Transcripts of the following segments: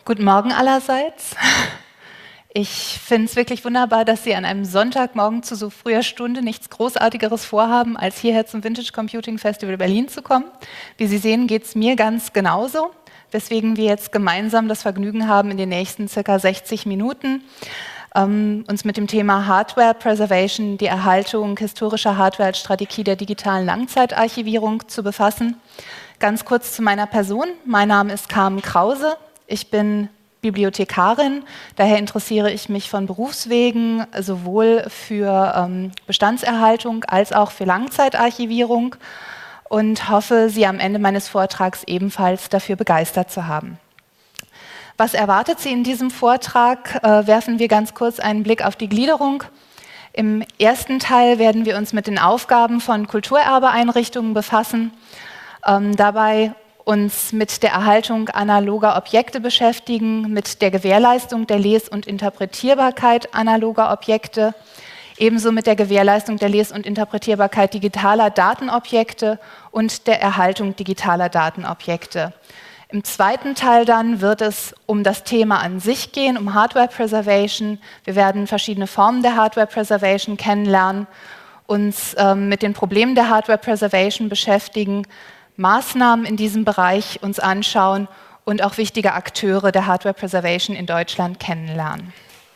Guten Morgen allerseits. Ich finde es wirklich wunderbar, dass Sie an einem Sonntagmorgen zu so früher Stunde nichts Großartigeres vorhaben, als hierher zum Vintage Computing Festival Berlin zu kommen. Wie Sie sehen, geht es mir ganz genauso, weswegen wir jetzt gemeinsam das Vergnügen haben, in den nächsten ca. 60 Minuten uns mit dem Thema Hardware Preservation, die Erhaltung historischer Hardware als Strategie der digitalen Langzeitarchivierung zu befassen. Ganz kurz zu meiner Person. Mein Name ist Carmen Krause. Ich bin Bibliothekarin, daher interessiere ich mich von Berufswegen sowohl für Bestandserhaltung als auch für Langzeitarchivierung und hoffe, Sie am Ende meines Vortrags ebenfalls dafür begeistert zu haben. Was erwartet Sie in diesem Vortrag? Werfen wir ganz kurz einen Blick auf die Gliederung. Im ersten Teil werden wir uns mit den Aufgaben von Kulturerbeeinrichtungen befassen, dabei uns mit der Erhaltung analoger Objekte beschäftigen, mit der Gewährleistung der Les- und Interpretierbarkeit analoger Objekte, ebenso mit der Gewährleistung der Les- und Interpretierbarkeit digitaler Datenobjekte und der Erhaltung digitaler Datenobjekte. Im zweiten Teil dann wird es um das Thema an sich gehen, um Hardware Preservation. Wir werden verschiedene Formen der Hardware Preservation kennenlernen, uns mit den Problemen der Hardware Preservation beschäftigen, Maßnahmen in diesem Bereich uns anschauen und auch wichtige Akteure der Hardware Preservation in Deutschland kennenlernen.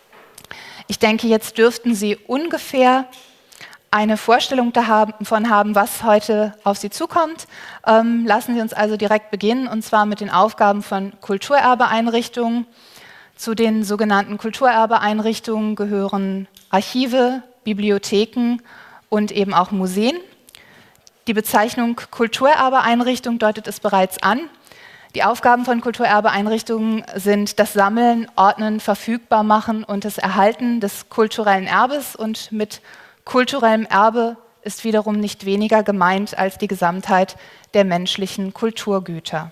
Ich denke, jetzt dürften Sie ungefähr eine Vorstellung davon haben, was heute auf Sie zukommt. Lassen Sie uns also direkt beginnen, und zwar mit den Aufgaben von Kulturerbeeinrichtungen. Zu den sogenannten Kulturerbeeinrichtungen gehören Archive, Bibliotheken und eben auch Museen. Die Bezeichnung Kulturerbeeinrichtung deutet es bereits an. Die Aufgaben von Kulturerbeeinrichtungen sind das Sammeln, Ordnen, Verfügbarmachen und das Erhalten des kulturellen Erbes. Und mit kulturellem Erbe ist wiederum nicht weniger gemeint als die Gesamtheit der menschlichen Kulturgüter.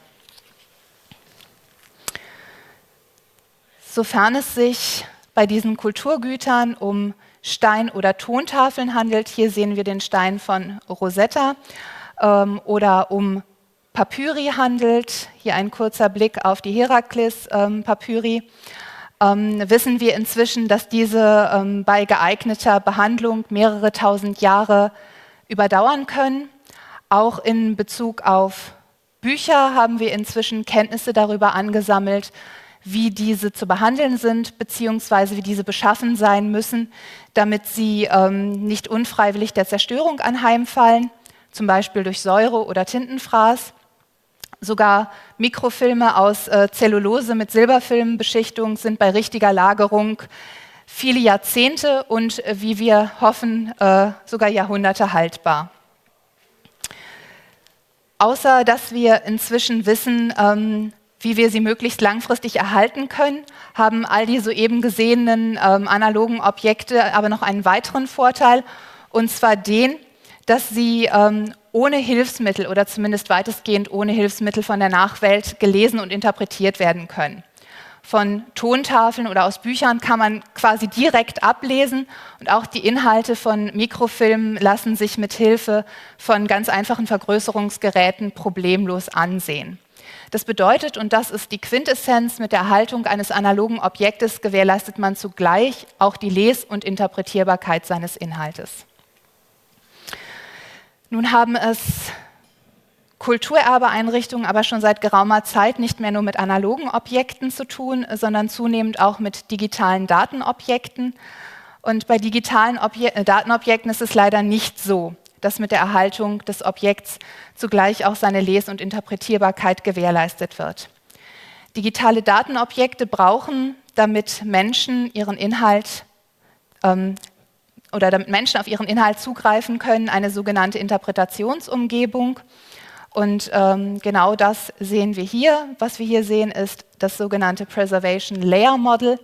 Sofern es sich bei diesen Kulturgütern um Stein- oder Tontafeln handelt, hier sehen wir den Stein von Rosetta, oder um Papyri handelt, hier ein kurzer Blick auf die Herakles-Papyri, wissen wir inzwischen, dass diese bei geeigneter Behandlung mehrere tausend Jahre überdauern können. Auch in Bezug auf Bücher haben wir inzwischen Kenntnisse darüber angesammelt, wie diese zu behandeln sind, beziehungsweise wie diese beschaffen sein müssen, damit sie nicht unfreiwillig der Zerstörung anheimfallen, zum Beispiel durch Säure oder Tintenfraß. Sogar Mikrofilme aus Zellulose mit Silberfilmbeschichtung sind bei richtiger Lagerung viele Jahrzehnte und, wie wir hoffen, sogar Jahrhunderte haltbar. Außer dass wir inzwischen wissen, wie wir sie möglichst langfristig erhalten können, haben all die soeben gesehenen analogen Objekte aber noch einen weiteren Vorteil, und zwar den, dass sie ohne Hilfsmittel oder zumindest weitestgehend ohne Hilfsmittel von der Nachwelt gelesen und interpretiert werden können. Von Tontafeln oder aus Büchern kann man quasi direkt ablesen, und auch die Inhalte von Mikrofilmen lassen sich mit Hilfe von ganz einfachen Vergrößerungsgeräten problemlos ansehen. Das bedeutet, und das ist die Quintessenz, mit der Erhaltung eines analogen Objektes gewährleistet man zugleich auch die Les- und Interpretierbarkeit seines Inhaltes. Nun haben es Kulturerbeeinrichtungen aber schon seit geraumer Zeit nicht mehr nur mit analogen Objekten zu tun, sondern zunehmend auch mit digitalen Datenobjekten. Und bei digitalen Datenobjekten ist es leider nicht so, dass mit der Erhaltung des Objekts zugleich auch seine Les- und Interpretierbarkeit gewährleistet wird. Digitale Datenobjekte brauchen, damit Menschen ihren Inhalt damit Menschen auf ihren Inhalt zugreifen können, eine sogenannte Interpretationsumgebung. Und genau das sehen wir hier. Was wir hier sehen, ist das sogenannte Preservation Layer Model,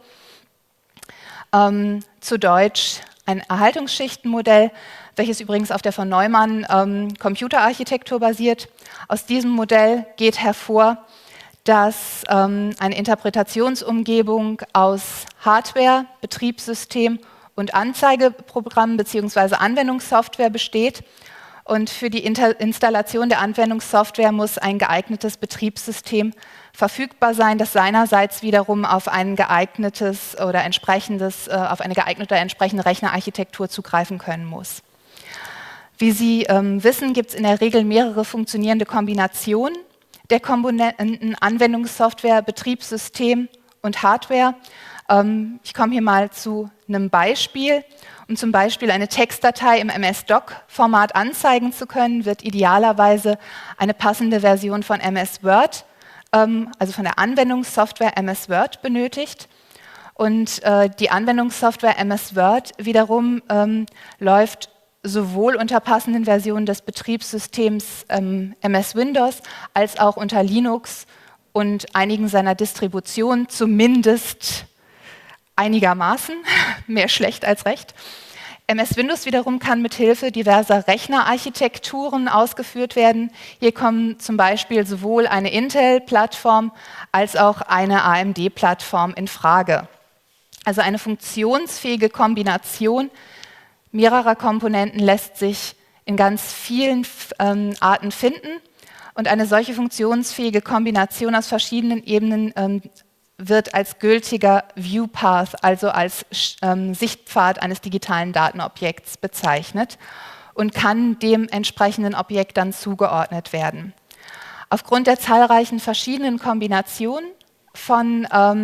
zu Deutsch ein Erhaltungsschichtenmodell, welches übrigens auf der von Neumann Computerarchitektur basiert. Aus diesem Modell geht hervor, dass eine Interpretationsumgebung aus Hardware, Betriebssystem und Anzeigeprogramm bzw. Anwendungssoftware besteht. Und für die Installation der Anwendungssoftware muss ein geeignetes Betriebssystem verfügbar sein, das seinerseits wiederum auf ein geeignetes oder auf eine geeignete oder entsprechende Rechnerarchitektur zugreifen können muss. Wie Sie wissen, gibt es in der Regel mehrere funktionierende Kombinationen der Komponenten Anwendungssoftware, Betriebssystem und Hardware. Ich komme hier mal zu einem Beispiel. Um zum Beispiel eine Textdatei im MS-DOC-Format anzeigen zu können, wird idealerweise eine passende Version von MS Word, also von der Anwendungssoftware MS Word benötigt. Und die Anwendungssoftware MS Word wiederum läuft sowohl unter passenden Versionen des Betriebssystems MS Windows als auch unter Linux und einigen seiner Distributionen, zumindest einigermaßen, mehr schlecht als recht. MS Windows wiederum kann mithilfe diverser Rechnerarchitekturen ausgeführt werden. Hier kommen zum Beispiel sowohl eine Intel-Plattform als auch eine AMD-Plattform in Frage. Also eine funktionsfähige Kombination mehrerer Komponenten lässt sich in ganz vielen Arten finden. Und eine solche funktionsfähige Kombination aus verschiedenen Ebenen wird als gültiger Viewpath, also als Sichtpfad eines digitalen Datenobjekts bezeichnet und kann dem entsprechenden Objekt dann zugeordnet werden. Aufgrund der zahlreichen verschiedenen Kombinationen von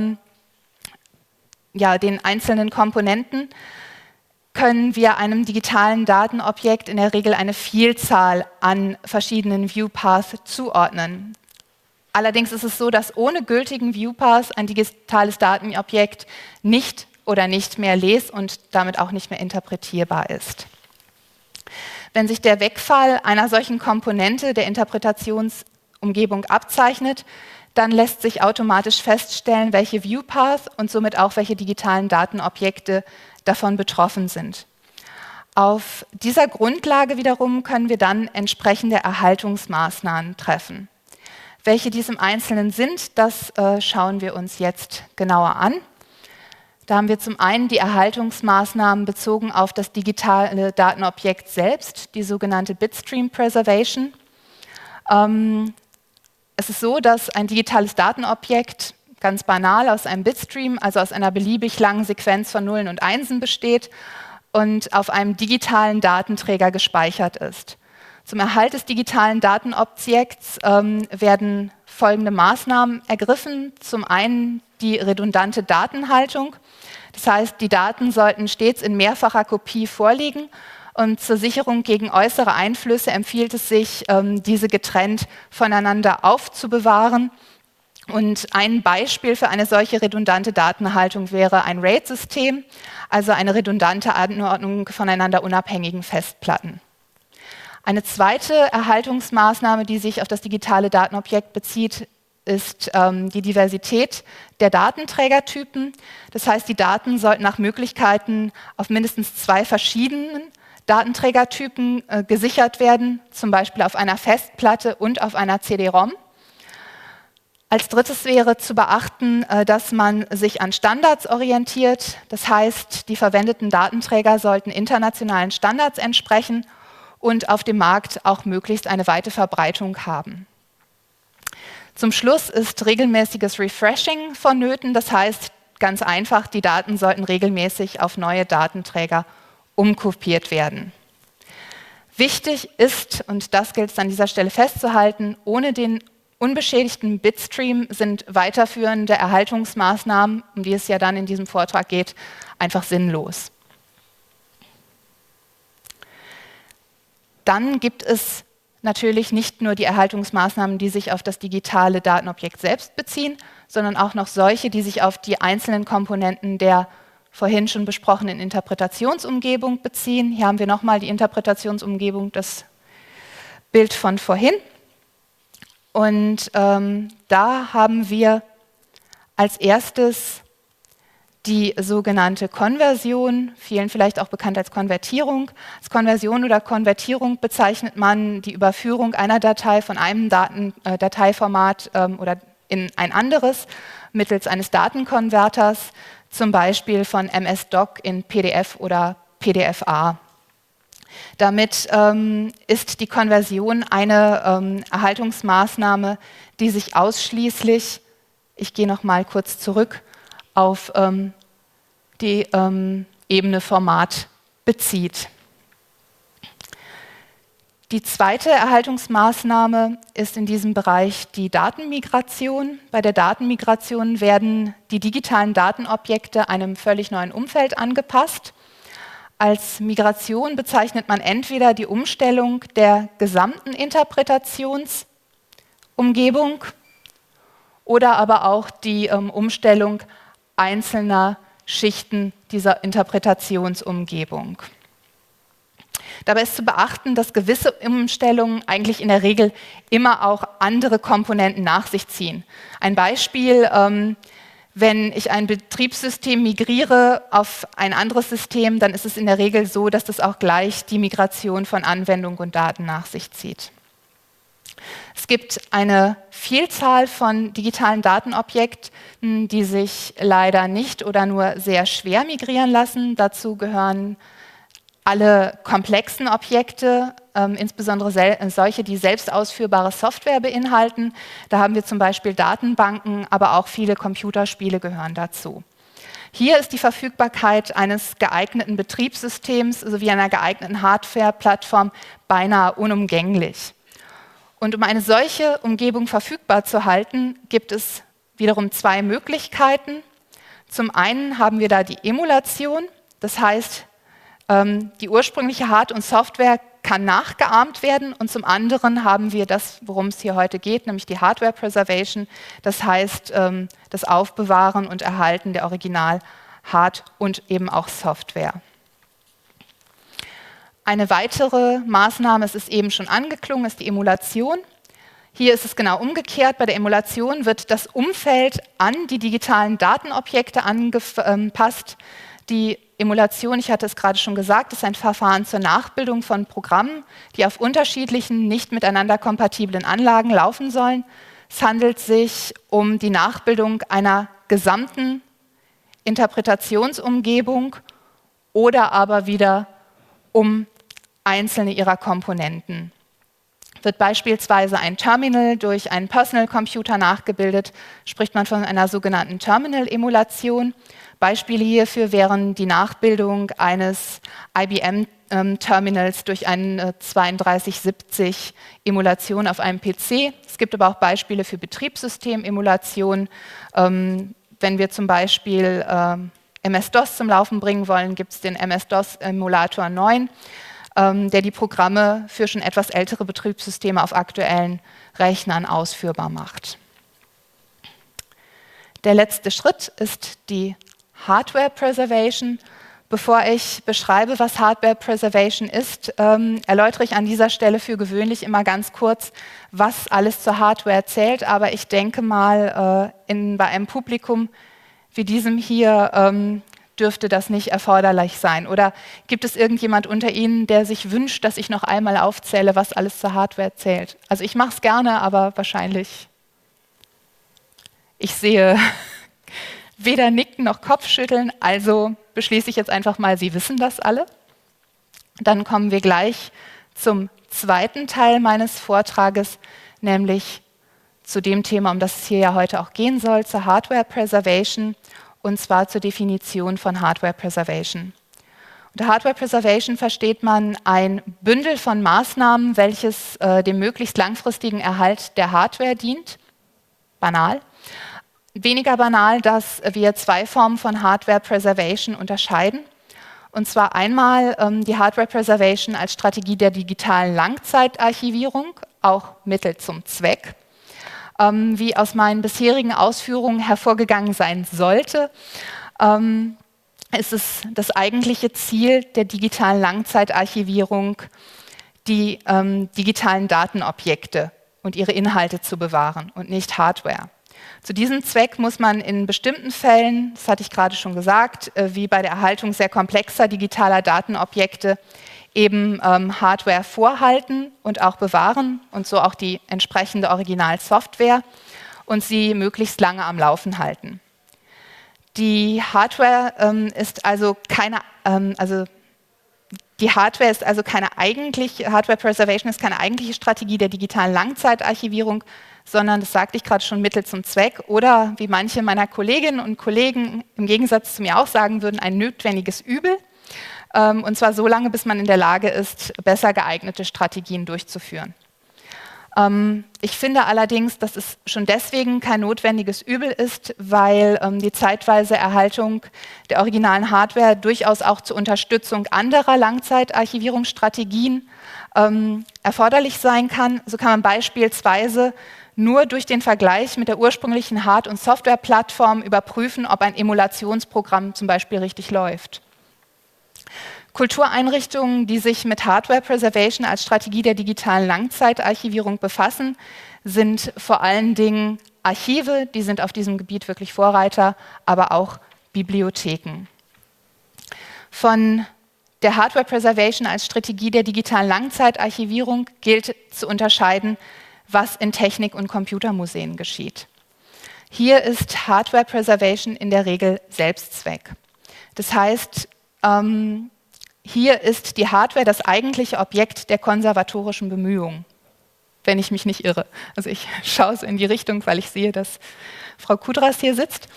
den einzelnen Komponenten können wir einem digitalen Datenobjekt in der Regel eine Vielzahl an verschiedenen Viewpaths zuordnen. Allerdings ist es so, dass ohne gültigen Viewpath ein digitales Datenobjekt nicht oder nicht mehr les- und damit auch nicht mehr interpretierbar ist. Wenn sich der Wegfall einer solchen Komponente der Interpretationsumgebung abzeichnet, dann lässt sich automatisch feststellen, welche Viewpath und somit auch welche digitalen Datenobjekte davon betroffen sind. Auf dieser Grundlage wiederum können wir dann entsprechende Erhaltungsmaßnahmen treffen. Welche dies im Einzelnen sind, das schauen wir uns jetzt genauer an. Da haben wir zum einen die Erhaltungsmaßnahmen bezogen auf das digitale Datenobjekt selbst, die sogenannte Bitstream Preservation. Es ist so, dass ein digitales Datenobjekt ganz banal aus einem Bitstream, also aus einer beliebig langen Sequenz von Nullen und Einsen besteht und auf einem digitalen Datenträger gespeichert ist. Zum Erhalt des digitalen Datenobjekts werden folgende Maßnahmen ergriffen. Zum einen die redundante Datenhaltung. Das heißt, die Daten sollten stets in mehrfacher Kopie vorliegen und zur Sicherung gegen äußere Einflüsse empfiehlt es sich, diese getrennt voneinander aufzubewahren. Und ein Beispiel für eine solche redundante Datenhaltung wäre ein RAID-System, also eine redundante Anordnung voneinander unabhängigen Festplatten. Eine zweite Erhaltungsmaßnahme, die sich auf das digitale Datenobjekt bezieht, ist die Diversität der Datenträgertypen. Das heißt, die Daten sollten nach Möglichkeiten auf mindestens 2 verschiedenen Datenträgertypen gesichert werden, zum Beispiel auf einer Festplatte und auf einer CD-ROM. Als drittes wäre zu beachten, dass man sich an Standards orientiert. Das heißt, die verwendeten Datenträger sollten internationalen Standards entsprechen und auf dem Markt auch möglichst eine weite Verbreitung haben. Zum Schluss ist regelmäßiges Refreshing vonnöten. Das heißt, ganz einfach, die Daten sollten regelmäßig auf neue Datenträger umkopiert werden. Wichtig ist, und das gilt es an dieser Stelle festzuhalten, ohne den unbeschädigten Bitstream sind weiterführende Erhaltungsmaßnahmen, um die es ja dann in diesem Vortrag geht, einfach sinnlos. Dann gibt es natürlich nicht nur die Erhaltungsmaßnahmen, die sich auf das digitale Datenobjekt selbst beziehen, sondern auch noch solche, die sich auf die einzelnen Komponenten der vorhin schon besprochenen Interpretationsumgebung beziehen. Hier haben wir nochmal die Interpretationsumgebung, das Bild von vorhin. Und da haben wir als erstes die sogenannte Konversion, vielen vielleicht auch bekannt als Konvertierung. Als Konversion oder Konvertierung bezeichnet man die Überführung einer Datei von einem Dateiformat oder in ein anderes mittels eines Datenkonverters, zum Beispiel von MS-DOC in PDF oder PDFA. Damit ist die Konversion eine Erhaltungsmaßnahme, die sich ausschließlich, ich gehe noch mal kurz zurück, auf die Ebene Format bezieht. Die zweite Erhaltungsmaßnahme ist in diesem Bereich die Datenmigration. Bei der Datenmigration werden die digitalen Datenobjekte einem völlig neuen Umfeld angepasst. Als Migration bezeichnet man entweder die Umstellung der gesamten Interpretationsumgebung oder aber auch die Umstellung einzelner Schichten dieser Interpretationsumgebung. Dabei ist zu beachten, dass gewisse Umstellungen eigentlich in der Regel immer auch andere Komponenten nach sich ziehen. Ein Beispiel, wenn ich ein Betriebssystem migriere auf ein anderes System, dann ist es in der Regel so, dass das auch gleich die Migration von Anwendung und Daten nach sich zieht. Es gibt eine Vielzahl von digitalen Datenobjekten, die sich leider nicht oder nur sehr schwer migrieren lassen. Dazu gehören alle komplexen Objekte, insbesondere solche, die selbst ausführbare Software beinhalten. Da haben wir zum Beispiel Datenbanken, aber auch viele Computerspiele gehören dazu. Hier ist die Verfügbarkeit eines geeigneten Betriebssystems sowie einer geeigneten Hardware-Plattform beinahe unumgänglich. Und um eine solche Umgebung verfügbar zu halten, gibt es wiederum zwei Möglichkeiten. Zum einen haben wir da die Emulation, das heißt, die ursprüngliche Hard- und Software kann nachgeahmt werden, und zum anderen haben wir das, worum es hier heute geht, nämlich die Hardware Preservation, das heißt das Aufbewahren und Erhalten der Original-Hard- und eben auch Software. Eine weitere Maßnahme, es ist eben schon angeklungen, ist die Emulation. Hier ist es genau umgekehrt. Bei der Emulation wird das Umfeld an die digitalen Datenobjekte angepasst. Die Emulation, ich hatte es gerade schon gesagt, ist ein Verfahren zur Nachbildung von Programmen, die auf unterschiedlichen, nicht miteinander kompatiblen Anlagen laufen sollen. Es handelt sich um die Nachbildung einer gesamten Interpretationsumgebung oder aber wieder um einzelne ihrer Komponenten. Wird beispielsweise ein Terminal durch einen Personal Computer nachgebildet, spricht man von einer sogenannten Terminal-Emulation. Beispiele hierfür wären die Nachbildung eines IBM-Terminals durch eine 3270-Emulation auf einem PC. Es gibt aber auch Beispiele für Betriebssystem-Emulation. Wenn wir zum Beispiel MS-DOS zum Laufen bringen wollen, gibt es den MS-DOS-Emulator 9, der die Programme für schon etwas ältere Betriebssysteme auf aktuellen Rechnern ausführbar macht. Der letzte Schritt ist die Hardware Preservation. Bevor ich beschreibe, was Hardware Preservation ist, erläutere ich an dieser Stelle für gewöhnlich immer ganz kurz, was alles zur Hardware zählt. Aber ich denke mal, bei einem Publikum wie diesem hier dürfte das nicht erforderlich sein. Oder gibt es irgendjemand unter Ihnen, der sich wünscht, dass ich noch einmal aufzähle, was alles zur Hardware zählt? Also ich mache es gerne, aber wahrscheinlich, ich sehe weder Nicken noch Kopfschütteln, also beschließe ich jetzt einfach mal, Sie wissen das alle. Dann kommen wir gleich zum zweiten Teil meines Vortrages, nämlich zu dem Thema, um das es hier ja heute auch gehen soll, zur Hardware Preservation, und zwar zur Definition von Hardware Preservation. Unter Hardware Preservation versteht man ein Bündel von Maßnahmen, welches dem möglichst langfristigen Erhalt der Hardware dient. Banal. Weniger banal, dass wir zwei Formen von Hardware Preservation unterscheiden. Und zwar einmal die Hardware Preservation als Strategie der digitalen Langzeitarchivierung, auch Mittel zum Zweck. Wie aus meinen bisherigen Ausführungen hervorgegangen sein sollte, ist es das eigentliche Ziel der digitalen Langzeitarchivierung, die digitalen Datenobjekte und ihre Inhalte zu bewahren und nicht Hardware. Zu diesem Zweck muss man in bestimmten Fällen, das hatte ich gerade schon gesagt, wie bei der Erhaltung sehr komplexer digitaler Datenobjekte, eben Hardware vorhalten und auch bewahren und so auch die entsprechende Originalsoftware und sie möglichst lange am Laufen halten. Die Hardware ist also Die Hardware ist also Hardware Preservation ist keine eigentliche Strategie der digitalen Langzeitarchivierung, sondern, das sagte ich gerade schon, Mittel zum Zweck oder, wie manche meiner Kolleginnen und Kollegen im Gegensatz zu mir auch sagen würden, ein notwendiges Übel. Und zwar so lange, bis man in der Lage ist, besser geeignete Strategien durchzuführen. Ich finde allerdings, dass es schon deswegen kein notwendiges Übel ist, weil die zeitweise Erhaltung der originalen Hardware durchaus auch zur Unterstützung anderer Langzeitarchivierungsstrategien erforderlich sein kann. So kann man beispielsweise nur durch den Vergleich mit der ursprünglichen Hard- und Softwareplattform überprüfen, ob ein Emulationsprogramm zum Beispiel richtig läuft. Kultureinrichtungen, die sich mit Hardware Preservation als Strategie der digitalen Langzeitarchivierung befassen, sind vor allen Dingen Archive, die sind auf diesem Gebiet wirklich Vorreiter, aber auch Bibliotheken. Von der Hardware Preservation als Strategie der digitalen Langzeitarchivierung gilt zu unterscheiden, was in Technik- und Computermuseen geschieht. Hier ist Hardware Preservation in der Regel Selbstzweck. Das heißt, hier ist die Hardware das eigentliche Objekt der konservatorischen Bemühungen, wenn ich mich nicht irre. Also ich schaue so in die Richtung, weil ich sehe, dass Frau Kudras hier sitzt.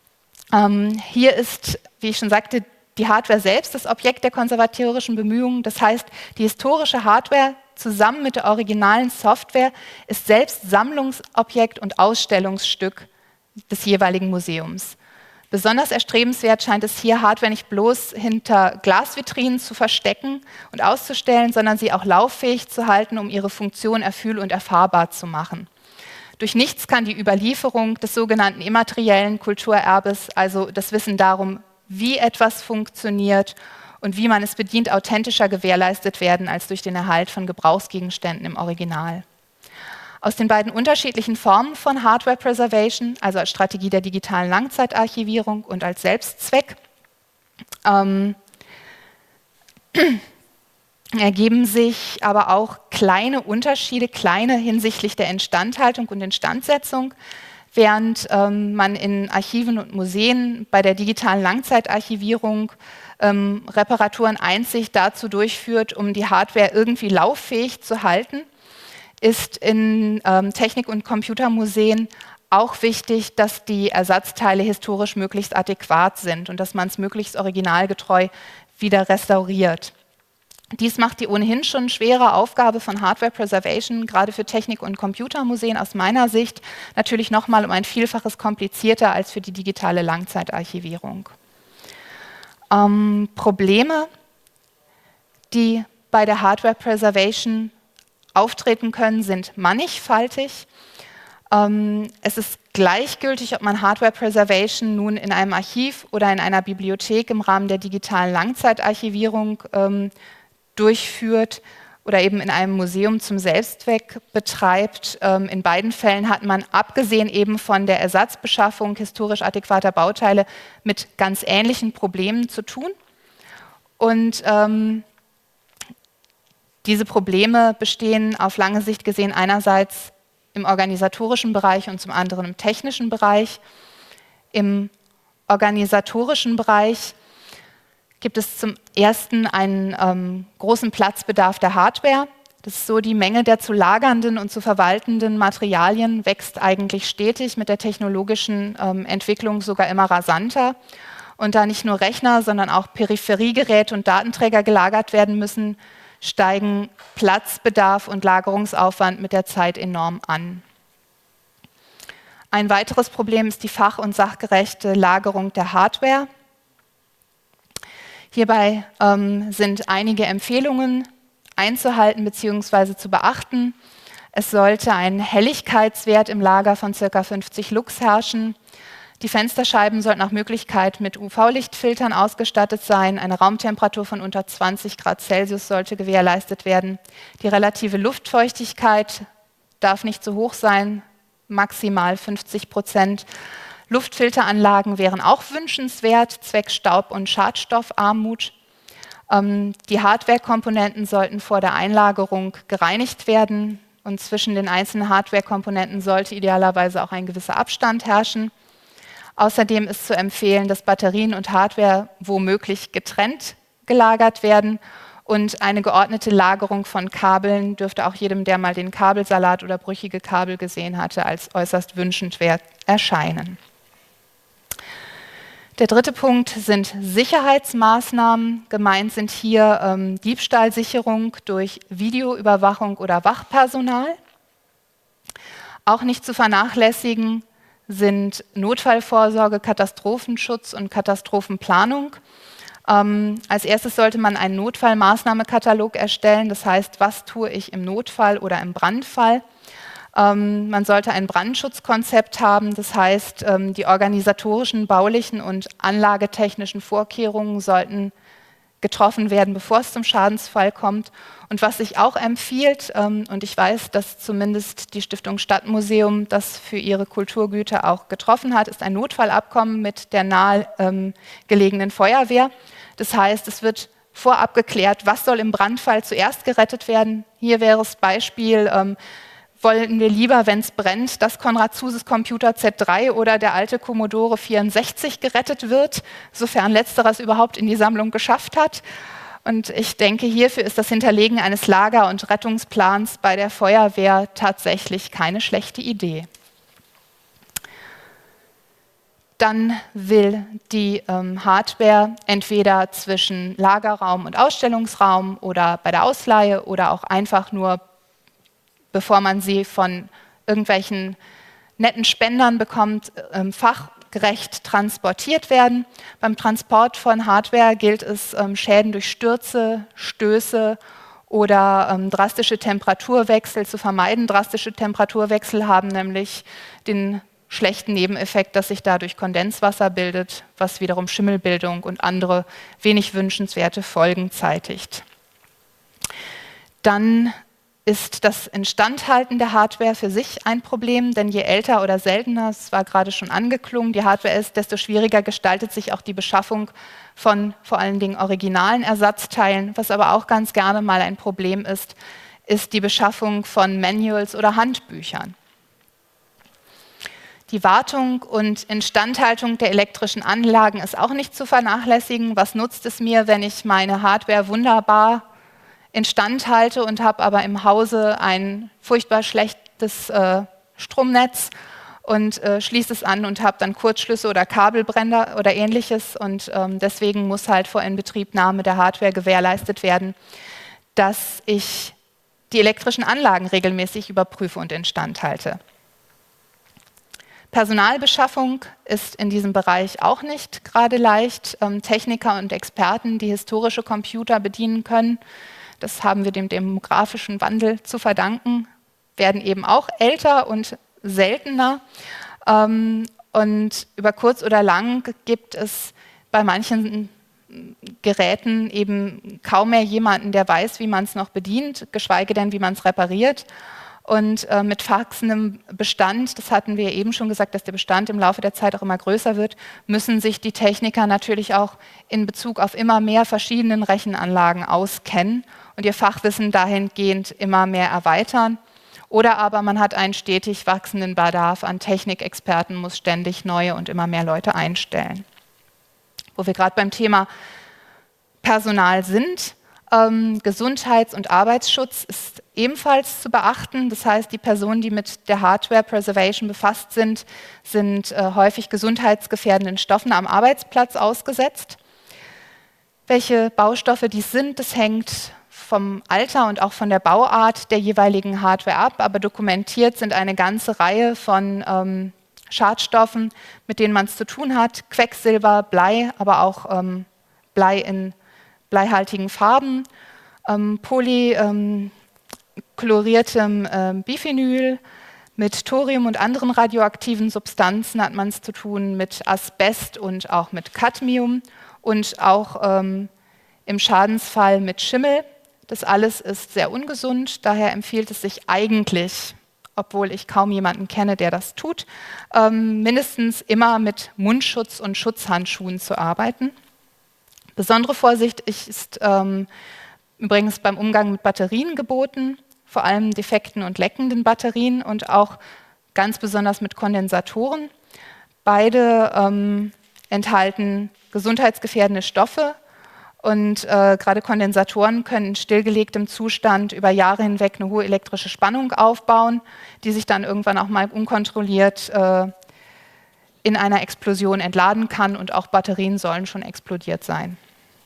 Hier ist, wie ich schon sagte, die Hardware selbst das Objekt der konservatorischen Bemühungen. Das heißt, die historische Hardware zusammen mit der originalen Software ist selbst Sammlungsobjekt und Ausstellungsstück des jeweiligen Museums. Besonders erstrebenswert scheint es hier, Hardware nicht bloß hinter Glasvitrinen zu verstecken und auszustellen, sondern sie auch lauffähig zu halten, um ihre Funktion erfühl- und erfahrbar zu machen. Durch nichts kann die Überlieferung des sogenannten immateriellen Kulturerbes, also das Wissen darum, wie etwas funktioniert und wie man es bedient, authentischer gewährleistet werden als durch den Erhalt von Gebrauchsgegenständen im Original. Aus den beiden unterschiedlichen Formen von Hardware Preservation, also als Strategie der digitalen Langzeitarchivierung und als Selbstzweck, ergeben sich aber auch kleine Unterschiede, kleine hinsichtlich der Instandhaltung und Instandsetzung, während man in Archiven und Museen bei der digitalen Langzeitarchivierung Reparaturen einzig dazu durchführt, um die Hardware irgendwie lauffähig zu halten, ist in Technik- und Computermuseen auch wichtig, dass die Ersatzteile historisch möglichst adäquat sind und dass man es möglichst originalgetreu wieder restauriert. Dies macht die ohnehin schon schwere Aufgabe von Hardware Preservation, gerade für Technik- und Computermuseen aus meiner Sicht, natürlich nochmal um ein Vielfaches komplizierter als für die digitale Langzeitarchivierung. Probleme, die bei der Hardware Preservation auftreten können, sind mannigfaltig. Es ist gleichgültig, ob man Hardware Preservation nun in einem Archiv oder in einer Bibliothek im Rahmen der digitalen Langzeitarchivierung durchführt oder eben in einem Museum zum Selbstzweck betreibt. In beiden Fällen hat man, abgesehen eben von der Ersatzbeschaffung historisch adäquater Bauteile, mit ganz ähnlichen Problemen zu tun. Und diese Probleme bestehen auf lange Sicht gesehen einerseits im organisatorischen Bereich und zum anderen im technischen Bereich. Im organisatorischen Bereich gibt es zum ersten einen großen Platzbedarf der Hardware. Das ist so, die Menge der zu lagernden und zu verwaltenden Materialien wächst eigentlich stetig, mit der technologischen Entwicklung sogar immer rasanter. Und da nicht nur Rechner, sondern auch Peripheriegeräte und Datenträger gelagert werden müssen, steigen Platzbedarf und Lagerungsaufwand mit der Zeit enorm an. Ein weiteres Problem ist die fach- und sachgerechte Lagerung der Hardware. Hierbei sind einige Empfehlungen einzuhalten bzw. zu beachten. Es sollte ein Helligkeitswert im Lager von ca. 50 Lux herrschen. Die Fensterscheiben sollten nach Möglichkeit mit UV-Lichtfiltern ausgestattet sein. Eine Raumtemperatur von unter 20 Grad Celsius sollte gewährleistet werden. Die relative Luftfeuchtigkeit darf nicht zu hoch sein, maximal 50%. Luftfilteranlagen wären auch wünschenswert, zwecks Staub- und Schadstoffarmut. Die Hardware-Komponenten sollten vor der Einlagerung gereinigt werden und zwischen den einzelnen Hardware-Komponenten sollte idealerweise auch ein gewisser Abstand herrschen. Außerdem ist zu empfehlen, dass Batterien und Hardware womöglich getrennt gelagert werden Und eine geordnete Lagerung von Kabeln dürfte auch jedem, der mal den Kabelsalat oder brüchige Kabel gesehen hatte, als äußerst wünschenswert erscheinen. Der dritte Punkt sind Sicherheitsmaßnahmen. Gemeint sind hier Diebstahlsicherung durch Videoüberwachung oder Wachpersonal. Auch nicht zu vernachlässigen sind Notfallvorsorge, Katastrophenschutz und Katastrophenplanung. Als erstes sollte man einen Notfallmaßnahmekatalog erstellen, das heißt, was tue ich im Notfall oder im Brandfall. Man sollte ein Brandschutzkonzept haben, das heißt, die organisatorischen, baulichen und anlagetechnischen Vorkehrungen sollten getroffen werden, bevor es zum Schadensfall kommt. Und was sich auch empfiehlt, und ich weiß, dass zumindest die Stiftung Stadtmuseum das für ihre Kulturgüter auch getroffen hat, ist ein Notfallabkommen mit der nahe gelegenen Feuerwehr. Das heißt, es wird vorab geklärt, was soll im Brandfall zuerst gerettet werden. Hier wäre das Beispiel, wollen wir lieber, wenn es brennt, dass Konrad Zuses Computer Z3 oder der alte Commodore 64 gerettet wird, sofern letzteres überhaupt in die Sammlung geschafft hat. Und ich denke, hierfür ist das Hinterlegen eines Lager- und Rettungsplans bei der Feuerwehr tatsächlich keine schlechte Idee. Dann will die Hardware entweder zwischen Lagerraum und Ausstellungsraum oder bei der Ausleihe oder auch einfach nur, bevor man sie von irgendwelchen netten Spendern bekommt, fachgerecht transportiert werden. Beim Transport von Hardware gilt es, Schäden durch Stürze, Stöße oder drastische Temperaturwechsel zu vermeiden. Drastische Temperaturwechsel haben nämlich den schlechten Nebeneffekt, dass sich dadurch Kondenswasser bildet, was wiederum Schimmelbildung und andere wenig wünschenswerte Folgen zeitigt. Dann ist das Instandhalten der Hardware für sich ein Problem, denn je älter oder seltener, es war gerade schon angeklungen, die Hardware ist, desto schwieriger gestaltet sich auch die Beschaffung von vor allen Dingen originalen Ersatzteilen. Was aber auch ganz gerne mal ein Problem ist, ist die Beschaffung von Manuals oder Handbüchern. Die Wartung und Instandhaltung der elektrischen Anlagen ist auch nicht zu vernachlässigen. Was nutzt es mir, wenn ich meine Hardware wunderbar instand halte und habe aber im Hause ein furchtbar schlechtes Stromnetz und schließe es an und habe dann Kurzschlüsse oder Kabelbrenner oder ähnliches. Und deswegen muss halt vor Inbetriebnahme der Hardware gewährleistet werden, dass ich die elektrischen Anlagen regelmäßig überprüfe und instand halte. Personalbeschaffung ist in diesem Bereich auch nicht gerade leicht. Techniker und Experten, die historische Computer bedienen können, das haben wir dem demografischen Wandel zu verdanken, werden eben auch älter und seltener. Und über kurz oder lang gibt es bei manchen Geräten eben kaum mehr jemanden, der weiß, wie man es noch bedient, geschweige denn, wie man es repariert. Und mit wachsendem Bestand, das hatten wir eben schon gesagt, dass der Bestand im Laufe der Zeit auch immer größer wird, müssen sich die Techniker natürlich auch in Bezug auf immer mehr verschiedenen Rechenanlagen auskennen und ihr Fachwissen dahingehend immer mehr erweitern. Oder aber man hat einen stetig wachsenden Bedarf an Technikexperten, muss ständig neue und immer mehr Leute einstellen. Wo wir gerade beim Thema Personal sind, Gesundheits- und Arbeitsschutz ist ebenfalls zu beachten. Das heißt, die Personen, die mit der Hardware Preservation befasst sind, sind häufig gesundheitsgefährdenden Stoffen am Arbeitsplatz ausgesetzt. Welche Baustoffe dies sind, das hängt vom Alter und auch von der Bauart der jeweiligen Hardware ab, aber dokumentiert sind eine ganze Reihe von Schadstoffen, mit denen man es zu tun hat. Quecksilber, Blei, aber auch Blei in bleihaltigen Farben, polychloriertem Biphenyl, mit Thorium und anderen radioaktiven Substanzen hat man es zu tun, mit Asbest und auch mit Cadmium und auch im Schadensfall mit Schimmel. Das alles ist sehr ungesund, daher empfiehlt es sich eigentlich, obwohl ich kaum jemanden kenne, der das tut, mindestens immer mit Mundschutz und Schutzhandschuhen zu arbeiten. Besondere Vorsicht ist übrigens beim Umgang mit Batterien geboten, vor allem defekten und leckenden Batterien und auch ganz besonders mit Kondensatoren. Beide enthalten gesundheitsgefährdende Stoffe Und gerade Kondensatoren können in stillgelegtem Zustand über Jahre hinweg eine hohe elektrische Spannung aufbauen, die sich dann irgendwann auch mal unkontrolliert in einer Explosion entladen kann, und auch Batterien sollen schon explodiert sein.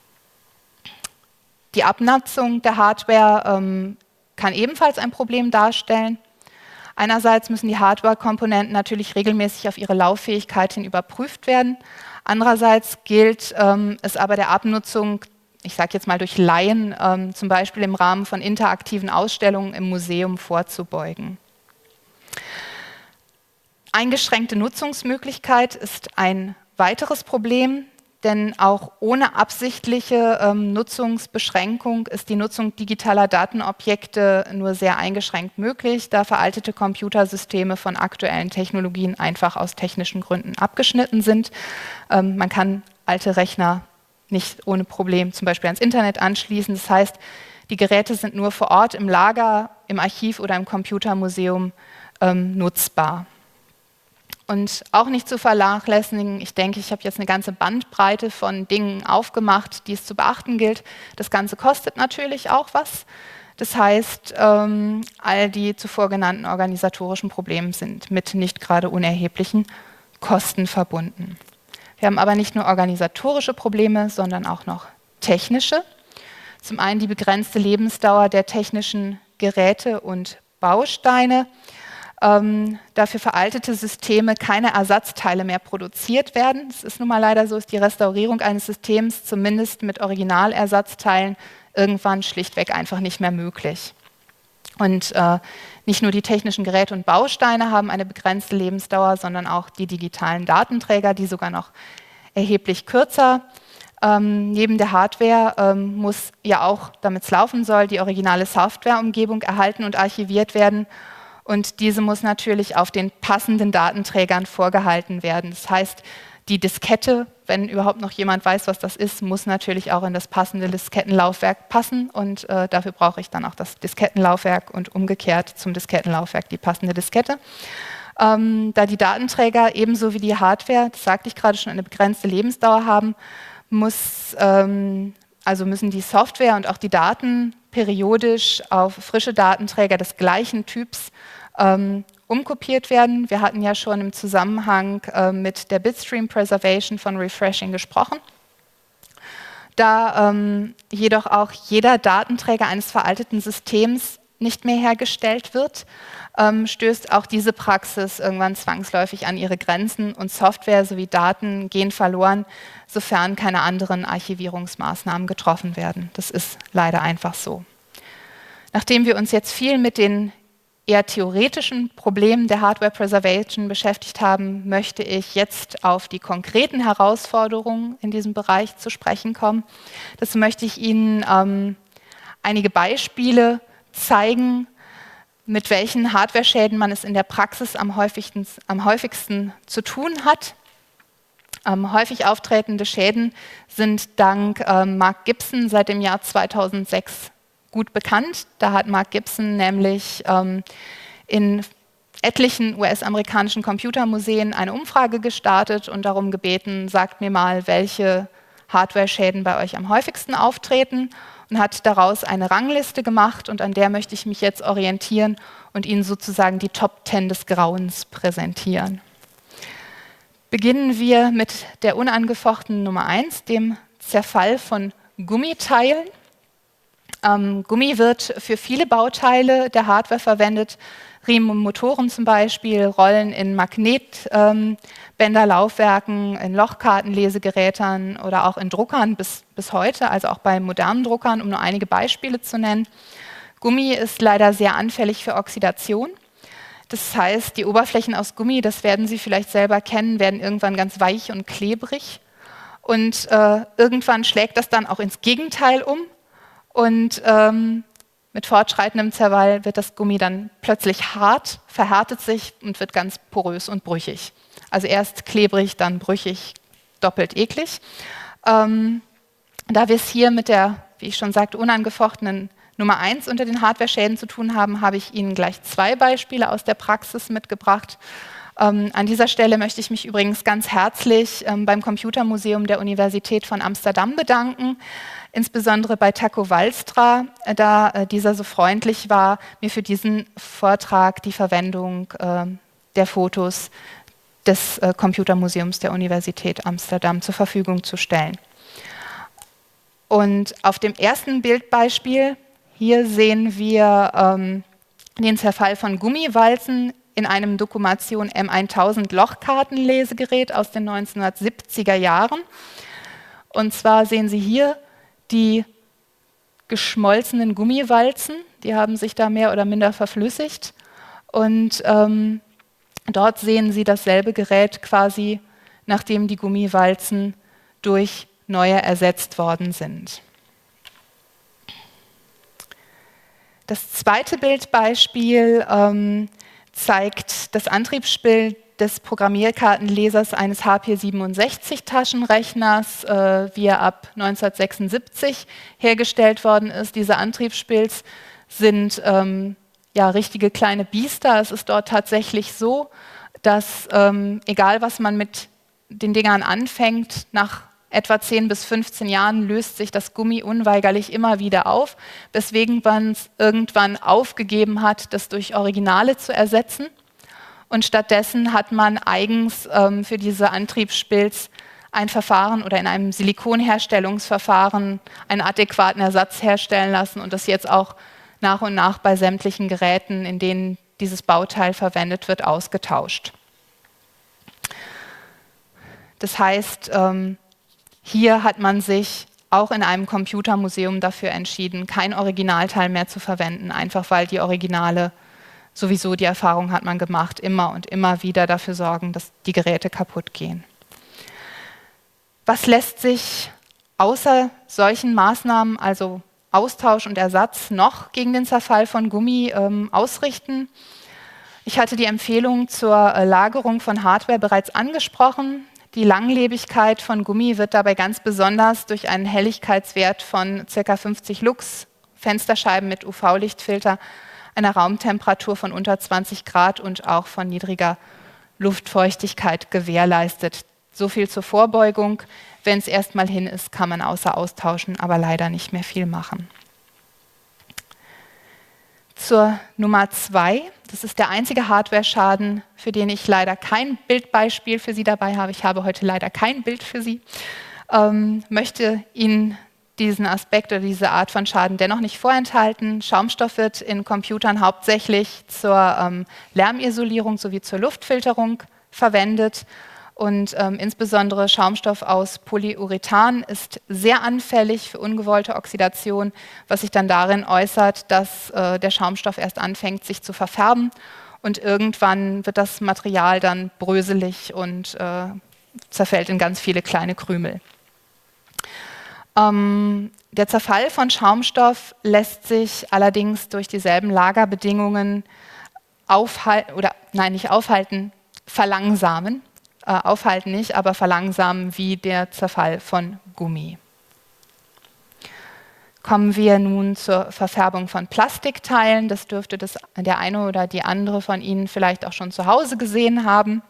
Die Abnutzung der Hardware kann ebenfalls ein Problem darstellen. Einerseits müssen die Hardware-Komponenten natürlich regelmäßig auf ihre Lauffähigkeit hin überprüft werden. Andererseits gilt es aber der Abnutzung, ich sage jetzt mal durch Laien, zum Beispiel im Rahmen von interaktiven Ausstellungen im Museum vorzubeugen. Eingeschränkte Nutzungsmöglichkeit ist ein weiteres Problem, denn auch ohne absichtliche Nutzungsbeschränkung ist die Nutzung digitaler Datenobjekte nur sehr eingeschränkt möglich, da veraltete Computersysteme von aktuellen Technologien einfach aus technischen Gründen abgeschnitten sind. Man kann alte Rechner nicht ohne Problem zum Beispiel ans Internet anschließen. Das heißt, die Geräte sind nur vor Ort im Lager, im Archiv oder im Computermuseum nutzbar. Und auch nicht zu vernachlässigen, ich denke, ich habe jetzt eine ganze Bandbreite von Dingen aufgemacht, die es zu beachten gilt. Das Ganze kostet natürlich auch was. Das heißt, all die zuvor genannten organisatorischen Probleme sind mit nicht gerade unerheblichen Kosten verbunden. Wir haben aber nicht nur organisatorische Probleme, sondern auch noch technische. Zum einen die begrenzte Lebensdauer der technischen Geräte und Bausteine. Dafür veraltete Systeme keine Ersatzteile mehr produziert werden. Es ist nun mal leider so, ist die Restaurierung eines Systems zumindest mit Originalersatzteilen irgendwann schlichtweg einfach nicht mehr möglich. Und nicht nur die technischen Geräte und Bausteine haben eine begrenzte Lebensdauer, sondern auch die digitalen Datenträger, die sogar noch erheblich kürzer. Neben der Hardware muss ja auch, damit es laufen soll, die originale Softwareumgebung erhalten und archiviert werden. Und diese muss natürlich auf den passenden Datenträgern vorgehalten werden. Das heißt, die Diskette, wenn überhaupt noch jemand weiß, was das ist, muss natürlich auch in das passende Diskettenlaufwerk passen. Und dafür brauche ich dann auch das Diskettenlaufwerk und umgekehrt zum Diskettenlaufwerk die passende Diskette. Da die Datenträger ebenso wie die Hardware, das sagte ich gerade schon, eine begrenzte Lebensdauer haben, müssen die Software und auch die Daten periodisch auf frische Datenträger des gleichen Typs umkopiert werden. Wir hatten ja schon im Zusammenhang mit der Bitstream Preservation von Refreshing gesprochen. Da jedoch auch jeder Datenträger eines veralteten Systems nicht mehr hergestellt wird, stößt auch diese Praxis irgendwann zwangsläufig an ihre Grenzen und Software sowie Daten gehen verloren, sofern keine anderen Archivierungsmaßnahmen getroffen werden. Das ist leider einfach so. Nachdem wir uns jetzt viel mit den eher theoretischen Problemen der Hardware Preservation beschäftigt haben, möchte ich jetzt auf die konkreten Herausforderungen in diesem Bereich zu sprechen kommen. Dazu möchte ich Ihnen einige Beispiele zeigen, mit welchen Hardware-Schäden man es in der Praxis am häufigsten zu tun hat. Häufig auftretende Schäden sind dank Mark Gibson seit dem Jahr 2006 gut bekannt. Da hat Mark Gibson nämlich in etlichen US-amerikanischen Computermuseen eine Umfrage gestartet und darum gebeten, sagt mir mal, welche Hardware-Schäden bei euch am häufigsten auftreten, und hat daraus eine Rangliste gemacht, und an der möchte ich mich jetzt orientieren und Ihnen sozusagen die Top 10 des Grauens präsentieren. Beginnen wir mit der unangefochtenen Nummer 1, dem Zerfall von Gummiteilen. Gummi wird für viele Bauteile der Hardware verwendet, Riemen und Motoren zum Beispiel, Rollen in Magnetbänderlaufwerken, in Lochkartenlesegeräten oder auch in Druckern bis heute, also auch bei modernen Druckern, um nur einige Beispiele zu nennen. Gummi ist leider sehr anfällig für Oxidation. Das heißt, die Oberflächen aus Gummi, das werden Sie vielleicht selber kennen, werden irgendwann ganz weich und klebrig. Und irgendwann schlägt das dann auch ins Gegenteil um. Und mit fortschreitendem Zerfall wird das Gummi dann plötzlich hart, verhärtet sich und wird ganz porös und brüchig. Also erst klebrig, dann brüchig, doppelt eklig. Da wir es hier mit der, wie ich schon sagte, unangefochtenen Nummer 1 unter den Hardware-Schäden zu tun haben, habe ich Ihnen gleich 2 Beispiele aus der Praxis mitgebracht. An dieser Stelle möchte ich mich übrigens ganz herzlich beim Computermuseum der Universität von Amsterdam bedanken, insbesondere bei Taco Walstra, da dieser so freundlich war, mir für diesen Vortrag die Verwendung der Fotos des Computermuseums der Universität Amsterdam zur Verfügung zu stellen. Und auf dem ersten Bildbeispiel, hier sehen wir den Zerfall von Gummiwalzen in einem Documation M1000 Lochkartenlesegerät aus den 1970er Jahren. Und zwar sehen Sie hier die geschmolzenen Gummiwalzen, die haben sich da mehr oder minder verflüssigt. Und dort sehen Sie dasselbe Gerät quasi, nachdem die Gummiwalzen durch neue ersetzt worden sind. Das zweite Bildbeispiel zeigt das Antriebsbild des Programmierkartenlesers eines HP67-Taschenrechners, wie er ab 1976 hergestellt worden ist. Diese Antriebsspils sind richtige kleine Biester. Es ist dort tatsächlich so, dass egal was man mit den Dingern anfängt, nach etwa 10 bis 15 Jahren löst sich das Gummi unweigerlich immer wieder auf, weswegen man es irgendwann aufgegeben hat, das durch Originale zu ersetzen. Und stattdessen hat man eigens für diese Antriebsspils ein Verfahren oder in einem Silikonherstellungsverfahren einen adäquaten Ersatz herstellen lassen und das jetzt auch nach und nach bei sämtlichen Geräten, in denen dieses Bauteil verwendet wird, ausgetauscht. Das heißt, hier hat man sich auch in einem Computermuseum dafür entschieden, kein Originalteil mehr zu verwenden, einfach weil die Originale sowieso, die Erfahrung hat man gemacht, immer und immer wieder dafür sorgen, dass die Geräte kaputt gehen. Was lässt sich außer solchen Maßnahmen, also Austausch und Ersatz, noch gegen den Zerfall von Gummi ausrichten? Ich hatte die Empfehlung zur Lagerung von Hardware bereits angesprochen. Die Langlebigkeit von Gummi wird dabei ganz besonders durch einen Helligkeitswert von ca. 50 Lux, Fensterscheiben mit UV-Lichtfilter, einer Raumtemperatur von unter 20 Grad und auch von niedriger Luftfeuchtigkeit gewährleistet. So viel zur Vorbeugung. Wenn es erstmal hin ist, kann man außer austauschen, aber leider nicht mehr viel machen. Zur Nummer 2, das ist der einzige Hardware-Schaden, für den ich leider kein Bildbeispiel für Sie dabei habe. Ich habe heute leider kein Bild für Sie. Möchte Ihnen diesen Aspekt oder diese Art von Schaden dennoch nicht vorenthalten. Schaumstoff wird in Computern hauptsächlich zur Lärmisolierung sowie zur Luftfilterung verwendet. Und insbesondere Schaumstoff aus Polyurethan ist sehr anfällig für ungewollte Oxidation, was sich dann darin äußert, dass der Schaumstoff erst anfängt, sich zu verfärben und irgendwann wird das Material dann bröselig und zerfällt in ganz viele kleine Krümel. Der Zerfall von Schaumstoff lässt sich allerdings durch dieselben Lagerbedingungen verlangsamen. Aufhalten nicht, aber verlangsamen wie der Zerfall von Gummi. Kommen wir nun zur Verfärbung von Plastikteilen. Das dürfte der eine oder die andere von Ihnen vielleicht auch schon zu Hause gesehen haben.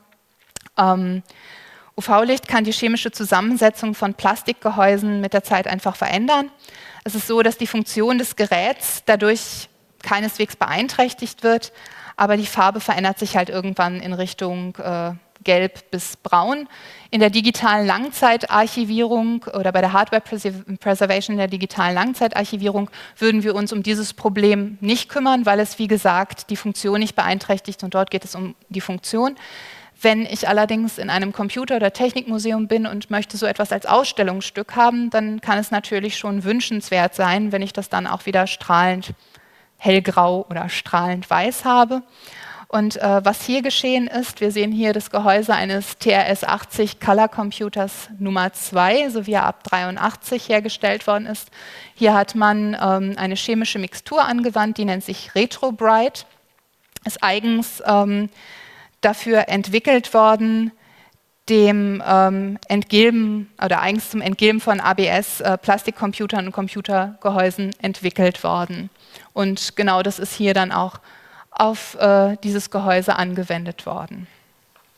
UV-Licht kann die chemische Zusammensetzung von Plastikgehäusen mit der Zeit einfach verändern. Es ist so, dass die Funktion des Geräts dadurch keineswegs beeinträchtigt wird, aber die Farbe verändert sich halt irgendwann in Richtung gelb bis braun. In der digitalen Langzeitarchivierung oder bei der Hardware Preservation der digitalen Langzeitarchivierung würden wir uns um dieses Problem nicht kümmern, weil es, wie gesagt, die Funktion nicht beeinträchtigt und dort geht es um die Funktion. Wenn ich allerdings in einem Computer- oder Technikmuseum bin und möchte so etwas als Ausstellungsstück haben, dann kann es natürlich schon wünschenswert sein, wenn ich das dann auch wieder strahlend hellgrau oder strahlend weiß habe. Und was hier geschehen ist, wir sehen hier das Gehäuse eines TRS-80 Color Computers Nummer 2, so wie er ab 83 hergestellt worden ist. Hier hat man eine chemische Mixtur angewandt, die nennt sich Retro-Bright. Ist eigens dafür entwickelt worden, dem Entgilben oder eigens zum Entgilben von ABS Plastikcomputern und Computergehäusen entwickelt worden. Und genau das ist hier dann auch auf dieses Gehäuse angewendet worden.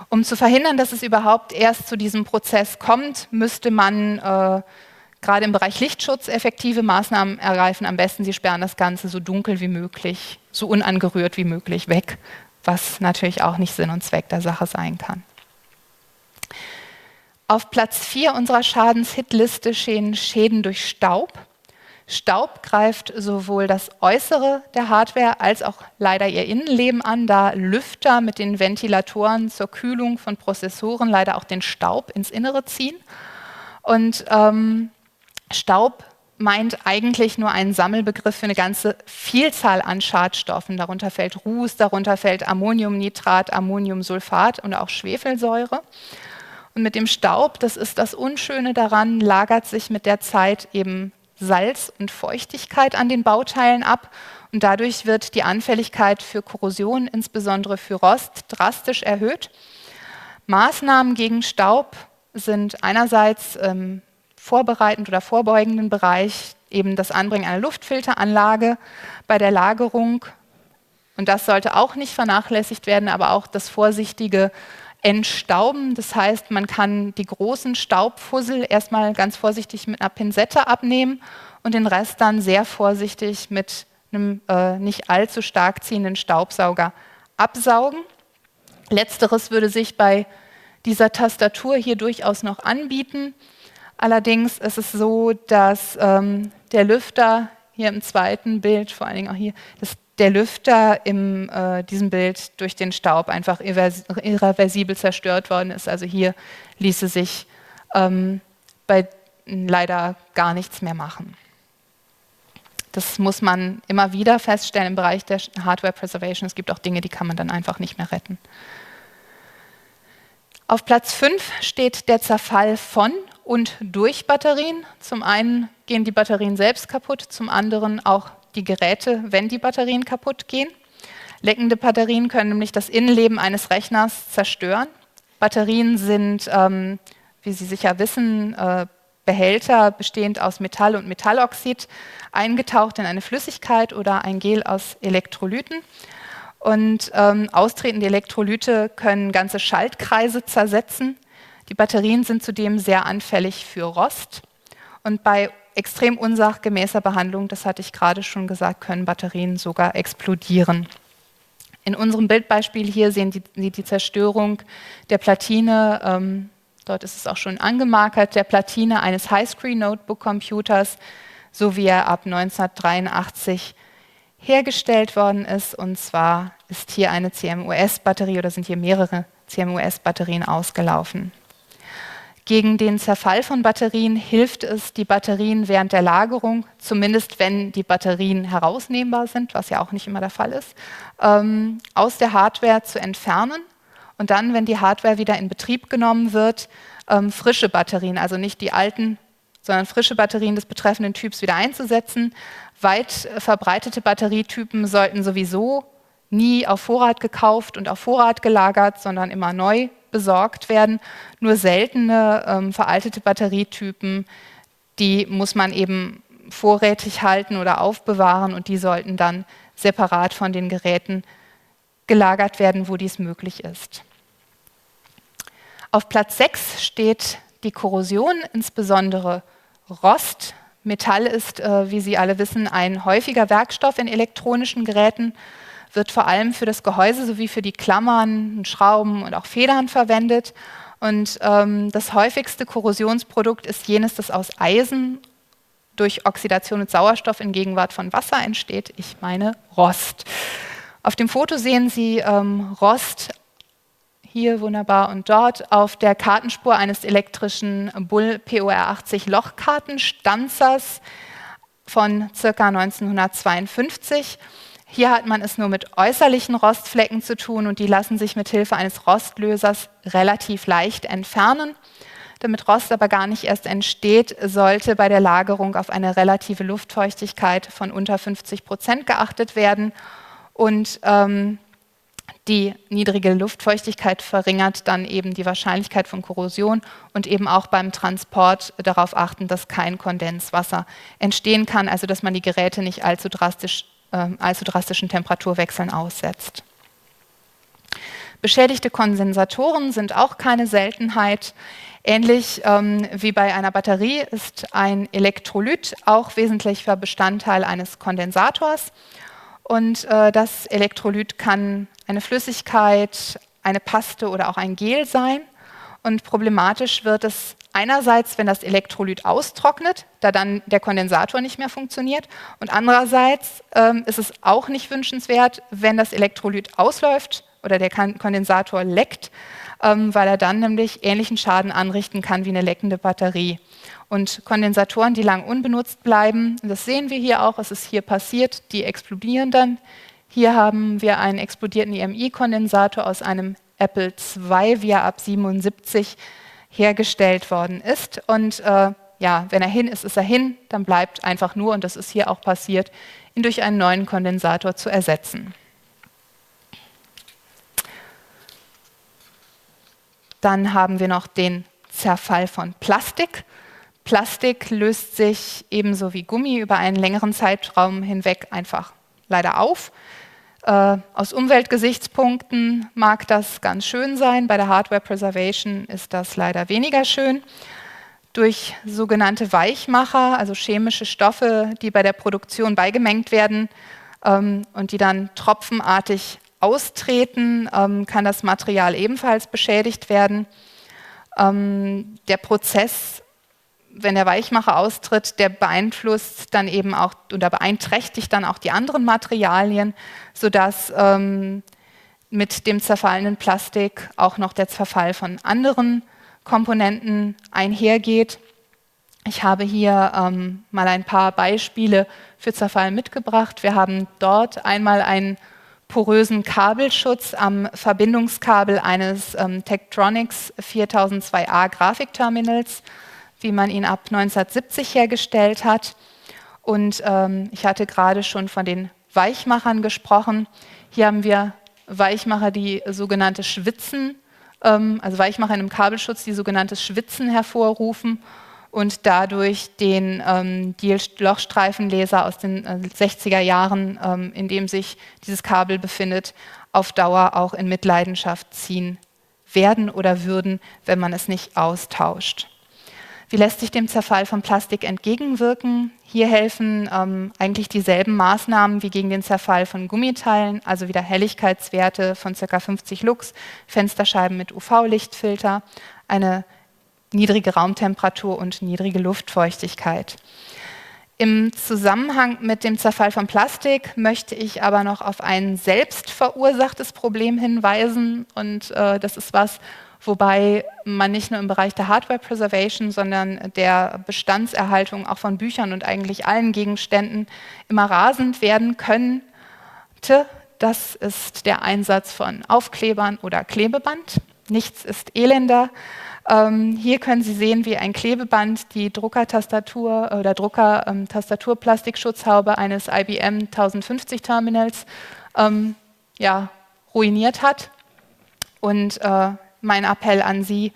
Um zu verhindern, dass es überhaupt erst zu diesem Prozess kommt, müsste man gerade im Bereich Lichtschutz effektive Maßnahmen ergreifen. Am besten, Sie sperren das Ganze so dunkel wie möglich, so unangerührt wie möglich weg, was natürlich auch nicht Sinn und Zweck der Sache sein kann. Auf Platz 4 unserer Schadenshitliste stehen Schäden durch Staub. Staub greift sowohl das Äußere der Hardware als auch leider ihr Innenleben an, da Lüfter mit den Ventilatoren zur Kühlung von Prozessoren leider auch den Staub ins Innere ziehen. Und Staub meint eigentlich nur einen Sammelbegriff für eine ganze Vielzahl an Schadstoffen. Darunter fällt Ruß, darunter fällt Ammoniumnitrat, Ammoniumsulfat und auch Schwefelsäure. Und mit dem Staub, das ist das Unschöne daran, lagert sich mit der Zeit eben Salz und Feuchtigkeit an den Bauteilen ab. Und dadurch wird die Anfälligkeit für Korrosion, insbesondere für Rost, drastisch erhöht. Maßnahmen gegen Staub sind einerseits vorbereitend oder vorbeugenden Bereich eben das Anbringen einer Luftfilteranlage bei der Lagerung. Und das sollte auch nicht vernachlässigt werden, aber auch das vorsichtige Entstauben. Das heißt, man kann die großen Staubfussel erstmal ganz vorsichtig mit einer Pinzette abnehmen und den Rest dann sehr vorsichtig mit einem nicht allzu stark ziehenden Staubsauger absaugen. Letzteres würde sich bei dieser Tastatur hier durchaus noch anbieten. Allerdings ist es so, dass der Lüfter hier im zweiten Bild, vor allen Dingen auch hier, der Lüfter in diesem Bild durch den Staub einfach irreversibel zerstört worden ist. Also hier ließe sich bei leider gar nichts mehr machen. Das muss man immer wieder feststellen im Bereich der Hardware Preservation. Es gibt auch Dinge, die kann man dann einfach nicht mehr retten. Auf Platz 5 steht der Zerfall von und durch Batterien. Zum einen gehen die Batterien selbst kaputt, zum anderen auch die Geräte, wenn die Batterien kaputt gehen. Leckende Batterien können nämlich das Innenleben eines Rechners zerstören. Batterien sind, wie Sie sicher wissen, Behälter bestehend aus Metall und Metalloxid, eingetaucht in eine Flüssigkeit oder ein Gel aus Elektrolyten. Und austretende Elektrolyte können ganze Schaltkreise zersetzen. Die Batterien sind zudem sehr anfällig für Rost. Und bei extrem unsachgemäßer Behandlung, das hatte ich gerade schon gesagt, können Batterien sogar explodieren. In unserem Bildbeispiel hier sehen Sie die Zerstörung der Platine, dort ist es auch schon angemarkert, der Platine eines Highscreen-Notebook-Computers, so wie er ab 1983 hergestellt worden ist. Und zwar ist hier eine CMOS-Batterie oder sind hier mehrere CMOS-Batterien ausgelaufen. Gegen den Zerfall von Batterien hilft es, die Batterien während der Lagerung, zumindest wenn die Batterien herausnehmbar sind, was ja auch nicht immer der Fall ist, aus der Hardware zu entfernen und dann, wenn die Hardware wieder in Betrieb genommen wird, frische Batterien, also nicht die alten, sondern frische Batterien des betreffenden Typs wieder einzusetzen. Weit verbreitete Batterietypen sollten sowieso nie auf Vorrat gekauft und auf Vorrat gelagert, sondern immer neu besorgt werden. Nur seltene, veraltete Batterietypen, die muss man eben vorrätig halten oder aufbewahren und die sollten dann separat von den Geräten gelagert werden, wo dies möglich ist. Auf Platz 6 steht die Korrosion, insbesondere Rost. Metall ist, wie Sie alle wissen, ein häufiger Werkstoff in elektronischen Geräten, wird vor allem für das Gehäuse sowie für die Klammern, Schrauben und auch Federn verwendet. Und das häufigste Korrosionsprodukt ist jenes, das aus Eisen durch Oxidation mit Sauerstoff in Gegenwart von Wasser entsteht. Ich meine Rost. Auf dem Foto sehen Sie Rost, hier wunderbar und dort, auf der Kartenspur eines elektrischen Bull POR80 Lochkartenstanzers von ca. 1952. Hier hat man es nur mit äußerlichen Rostflecken zu tun und die lassen sich mit Hilfe eines Rostlösers relativ leicht entfernen. Damit Rost aber gar nicht erst entsteht, sollte bei der Lagerung auf eine relative Luftfeuchtigkeit von unter 50% geachtet werden. Und die niedrige Luftfeuchtigkeit verringert dann eben die Wahrscheinlichkeit von Korrosion und eben auch beim Transport darauf achten, dass kein Kondenswasser entstehen kann, also dass man die Geräte nicht allzu drastischen Temperaturwechseln aussetzt. Beschädigte Kondensatoren sind auch keine Seltenheit. Ähnlich wie bei einer Batterie ist ein Elektrolyt auch wesentlicher Bestandteil eines Kondensators. Und das Elektrolyt kann eine Flüssigkeit, eine Paste oder auch ein Gel sein. Und problematisch wird es einerseits, wenn das Elektrolyt austrocknet, da dann der Kondensator nicht mehr funktioniert. Und andererseits ist es auch nicht wünschenswert, wenn das Elektrolyt ausläuft oder der Kondensator leckt, weil er dann nämlich ähnlichen Schaden anrichten kann wie eine leckende Batterie. Und Kondensatoren, die lang unbenutzt bleiben, das sehen wir hier auch, es ist hier passiert, die explodieren dann. Hier haben wir einen explodierten EMI-Kondensator aus einem Apple II, wie er ab 77 hergestellt worden ist. Und ja, wenn er hin ist, ist er hin, dann bleibt einfach nur, und das ist hier auch passiert, ihn durch einen neuen Kondensator zu ersetzen. Dann haben wir noch den Zerfall von Plastik. Plastik löst sich ebenso wie Gummi über einen längeren Zeitraum hinweg einfach leider auf. Aus Umweltgesichtspunkten mag das ganz schön sein, bei der Hardware Preservation ist das leider weniger schön. Durch sogenannte Weichmacher, also chemische Stoffe, die bei der Produktion beigemengt werden und die dann tropfenartig austreten, kann das Material ebenfalls beschädigt werden. Der Prozess, wenn der Weichmacher austritt, der beeinflusst dann eben auch oder beeinträchtigt dann auch die anderen Materialien, sodass mit dem zerfallenen Plastik auch noch der Zerfall von anderen Komponenten einhergeht. Ich habe hier mal ein paar Beispiele für Zerfall mitgebracht. Wir haben dort einmal einen porösen Kabelschutz am Verbindungskabel eines Tektronix 4002A Grafikterminals, wie man ihn ab 1970 hergestellt hat. Und ich hatte gerade schon von den Weichmachern gesprochen. Hier haben wir Weichmacher, die sogenannte Schwitzen, also Weichmacher in einem Kabelschutz, die sogenanntes Schwitzen hervorrufen und dadurch den Diel-Lochstreifenlaser aus den 60er Jahren, in dem sich dieses Kabel befindet, auf Dauer auch in Mitleidenschaft ziehen werden oder würden, wenn man es nicht austauscht. Wie lässt sich dem Zerfall von Plastik entgegenwirken? Hier helfen eigentlich dieselben Maßnahmen wie gegen den Zerfall von Gummiteilen, also wieder Helligkeitswerte von ca. 50 Lux, Fensterscheiben mit UV-Lichtfilter, eine niedrige Raumtemperatur und niedrige Luftfeuchtigkeit. Im Zusammenhang mit dem Zerfall von Plastik möchte ich aber noch auf ein selbst verursachtes Problem hinweisen und das ist was, wobei man nicht nur im Bereich der Hardware Preservation, sondern der Bestandserhaltung auch von Büchern und eigentlich allen Gegenständen immer rasend werden könnte. Das ist der Einsatz von Aufklebern oder Klebeband. Nichts ist elender. Hier können Sie sehen, wie ein Klebeband die Druckertastatur oder Drucker-Tastaturplastikschutzhaube eines IBM 1050 Terminals ruiniert hat. Und mein Appell an Sie,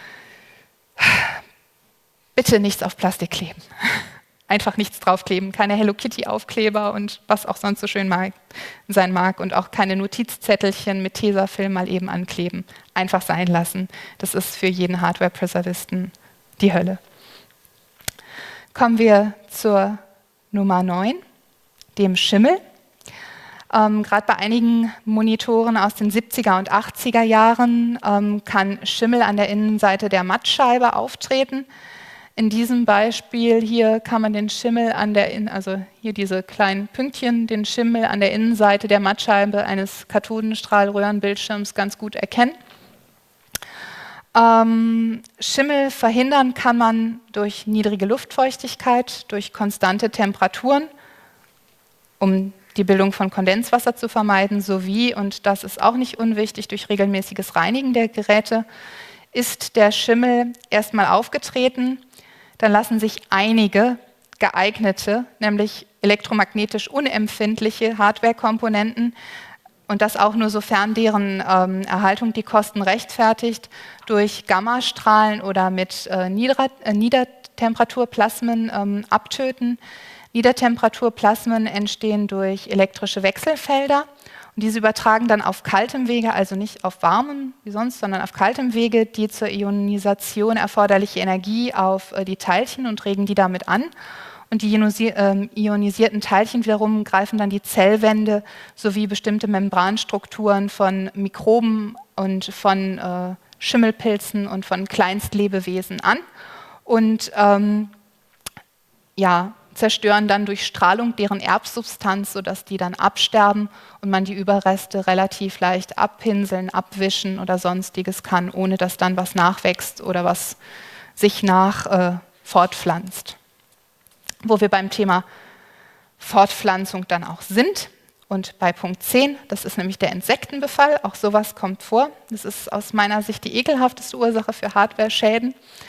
bitte nichts auf Plastik kleben. Einfach nichts draufkleben, keine Hello Kitty Aufkleber und was auch sonst so schön sein mag und auch keine Notizzettelchen mit Tesafilm mal eben ankleben. Einfach sein lassen. Das ist für jeden Hardware-Preservisten die Hölle. Kommen wir zur Nummer 9, dem Schimmel. Gerade bei einigen Monitoren aus den 70er und 80er Jahren kann Schimmel an der Innenseite der Mattscheibe auftreten. In diesem Beispiel hier kann man den Schimmel also hier diese kleinen Pünktchen, den Schimmel an der Innenseite der Mattscheibe eines Kathodenstrahlröhrenbildschirms ganz gut erkennen. Schimmel verhindern kann man durch niedrige Luftfeuchtigkeit, durch konstante Temperaturen, um die Bildung von Kondenswasser zu vermeiden, sowie, und das ist auch nicht unwichtig, durch regelmäßiges Reinigen der Geräte. Ist der Schimmel erstmal aufgetreten, dann lassen sich einige geeignete, nämlich elektromagnetisch unempfindliche Hardware-Komponenten, und das auch nur sofern deren Erhaltung die Kosten rechtfertigt, durch Gammastrahlen oder mit Niedertemperaturplasmen abtöten. Niedertemperaturplasmen entstehen durch elektrische Wechselfelder Und diese übertragen dann auf kaltem Wege, also nicht auf warmem wie sonst, sondern auf kaltem Wege die zur Ionisation erforderliche Energie auf die Teilchen und regen die damit an. Und die ionisierten Teilchen wiederum greifen dann die Zellwände sowie bestimmte Membranstrukturen von Mikroben und von Schimmelpilzen und von Kleinstlebewesen an und zerstören dann durch Strahlung deren Erbsubstanz, sodass die dann absterben und man die Überreste relativ leicht abpinseln, abwischen oder sonstiges kann, ohne dass dann was nachwächst oder was sich fortpflanzt. Wo wir beim Thema Fortpflanzung dann auch sind. Und bei Punkt 10, das ist nämlich der Insektenbefall, auch sowas kommt vor. Das ist aus meiner Sicht die ekelhafteste Ursache für Hardware-Schäden.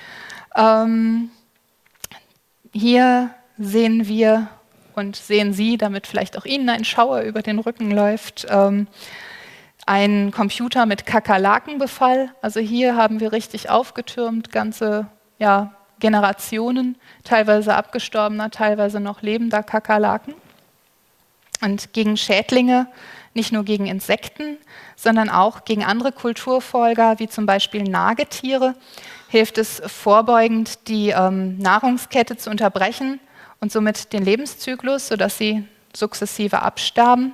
Hier sehen wir und sehen Sie, damit vielleicht auch Ihnen ein Schauer über den Rücken läuft, einen Computer mit Kakerlakenbefall. Also hier haben wir richtig aufgetürmt, ganze Generationen, teilweise abgestorbener, teilweise noch lebender Kakerlaken. Und gegen Schädlinge, nicht nur gegen Insekten, sondern auch gegen andere Kulturfolger, wie zum Beispiel Nagetiere, hilft es vorbeugend, die Nahrungskette zu unterbrechen und somit den Lebenszyklus, sodass sie sukzessive absterben.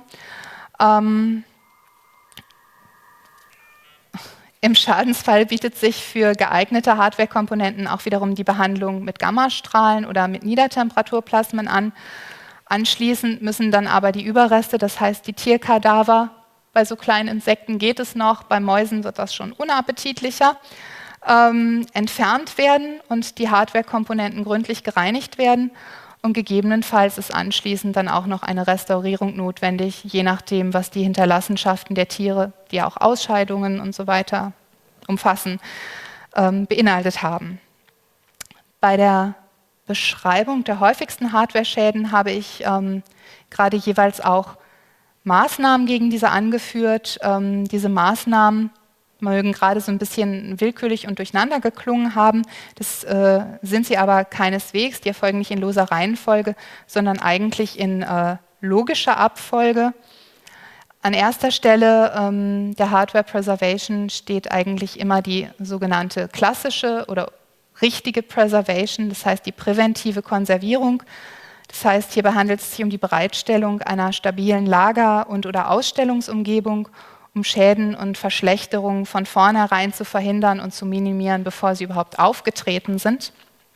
Im Schadensfall bietet sich für geeignete Hardware-Komponenten auch wiederum die Behandlung mit Gammastrahlen oder mit Niedertemperaturplasmen an. Anschließend müssen dann aber die Überreste, das heißt die Tierkadaver, bei so kleinen Insekten geht es noch, bei Mäusen wird das schon unappetitlicher, entfernt werden und die Hardware-Komponenten gründlich gereinigt werden. Und gegebenenfalls ist anschließend dann auch noch eine Restaurierung notwendig, je nachdem, was die Hinterlassenschaften der Tiere, die auch Ausscheidungen und so weiter umfassen, beinhaltet haben. Bei der Beschreibung der häufigsten Hardware-Schäden habe ich gerade jeweils auch Maßnahmen gegen diese angeführt. Diese Maßnahmen mögen gerade so ein bisschen willkürlich und durcheinander geklungen haben. Das sind sie aber keineswegs. Die erfolgen nicht in loser Reihenfolge, sondern eigentlich in logischer Abfolge. An erster Stelle der Hardware Preservation steht eigentlich immer die sogenannte klassische oder richtige Preservation, das heißt die präventive Konservierung. Das heißt, hierbei handelt es sich um die Bereitstellung einer stabilen Lager- und/oder Ausstellungsumgebung, um Schäden und Verschlechterungen von vornherein zu verhindern und zu minimieren, bevor sie überhaupt aufgetreten sind.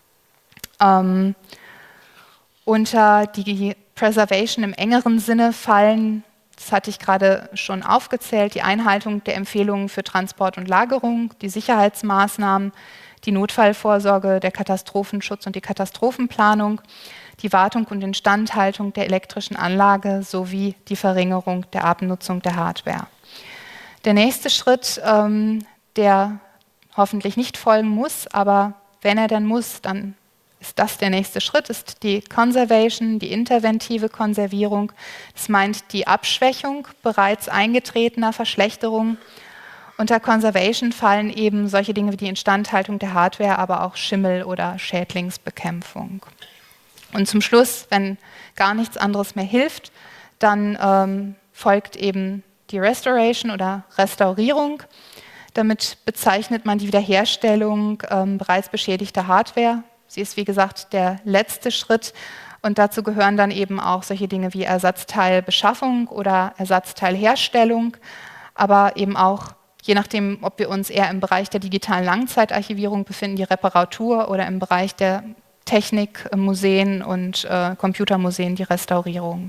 Unter die Preservation im engeren Sinne fallen, das hatte ich gerade schon aufgezählt, die Einhaltung der Empfehlungen für Transport und Lagerung, die Sicherheitsmaßnahmen, die Notfallvorsorge, der Katastrophenschutz und die Katastrophenplanung, die Wartung und Instandhaltung der elektrischen Anlage sowie die Verringerung der Abnutzung der Hardware. Der nächste Schritt, der hoffentlich nicht folgen muss, aber wenn er dann muss, dann ist das der nächste Schritt, ist die Conservation, die interventive Konservierung. Das meint die Abschwächung bereits eingetretener Verschlechterungen. Unter Conservation fallen eben solche Dinge wie die Instandhaltung der Hardware, aber auch Schimmel- oder Schädlingsbekämpfung. Und zum Schluss, wenn gar nichts anderes mehr hilft, dann folgt eben die Restoration oder Restaurierung. Damit bezeichnet man die Wiederherstellung bereits beschädigter Hardware. Sie ist, wie gesagt, der letzte Schritt und dazu gehören dann eben auch solche Dinge wie Ersatzteilbeschaffung oder Ersatzteilherstellung, aber eben auch, je nachdem, ob wir uns eher im Bereich der digitalen Langzeitarchivierung befinden, die Reparatur oder im Bereich der Technik, Museen und Computermuseen, die Restaurierung.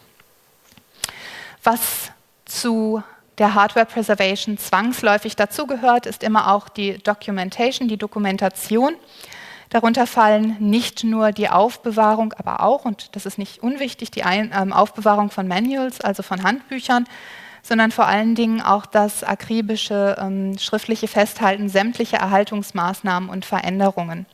Was zu der Hardware Preservation zwangsläufig dazugehört, ist immer auch die Documentation, die Dokumentation. Darunter fallen nicht nur die Aufbewahrung, aber auch, und das ist nicht unwichtig, die Aufbewahrung von Manuals, also von Handbüchern, sondern vor allen Dingen auch das akribische schriftliche Festhalten sämtlicher Erhaltungsmaßnahmen und Veränderungen.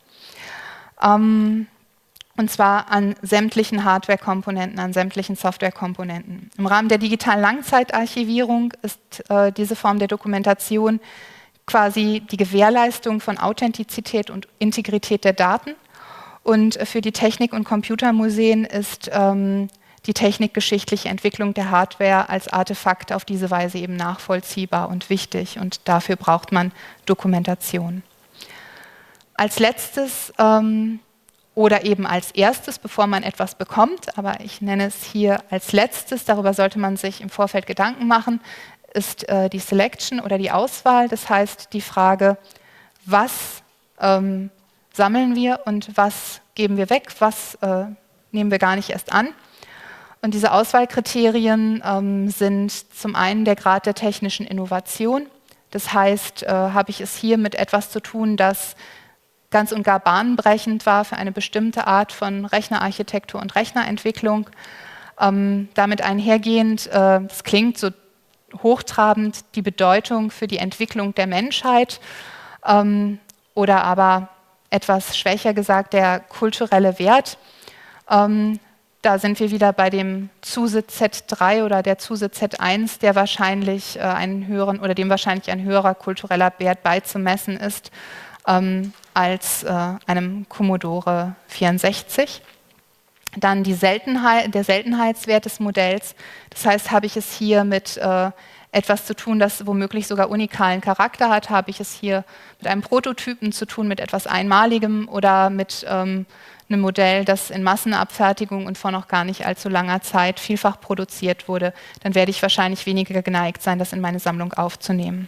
Und zwar an sämtlichen Hardware-Komponenten, an sämtlichen Software-Komponenten. Im Rahmen der digitalen Langzeitarchivierung ist diese Form der Dokumentation quasi die Gewährleistung von Authentizität und Integrität der Daten. Und für die Technik- und Computermuseen ist die technikgeschichtliche Entwicklung der Hardware als Artefakt auf diese Weise eben nachvollziehbar und wichtig. Und dafür braucht man Dokumentation. Als letztes oder eben als erstes, bevor man etwas bekommt, aber ich nenne es hier als letztes, darüber sollte man sich im Vorfeld Gedanken machen, ist die Selection oder die Auswahl. Das heißt die Frage, was sammeln wir und was geben wir weg, was nehmen wir gar nicht erst an. Und diese Auswahlkriterien sind zum einen der Grad der technischen Innovation. Das heißt, habe ich es hier mit etwas zu tun, das ganz und gar bahnbrechend war für eine bestimmte Art von Rechnerarchitektur und Rechnerentwicklung. Damit einhergehend, es klingt so hochtrabend, die Bedeutung für die Entwicklung der Menschheit oder aber etwas schwächer gesagt, der kulturelle Wert. Da sind wir wieder bei dem Zusatz Z3 oder der Zusatz Z1, der wahrscheinlich einen höheren oder dem wahrscheinlich ein höherer kultureller Wert beizumessen ist als einem Commodore 64. Dann der Seltenheitswert des Modells. Das heißt, habe ich es hier mit etwas zu tun, das womöglich sogar unikalen Charakter hat, habe ich es hier mit einem Prototypen zu tun, mit etwas Einmaligem oder mit einem Modell, das in Massenabfertigung und vor noch gar nicht allzu langer Zeit vielfach produziert wurde, dann werde ich wahrscheinlich weniger geneigt sein, das in meine Sammlung aufzunehmen.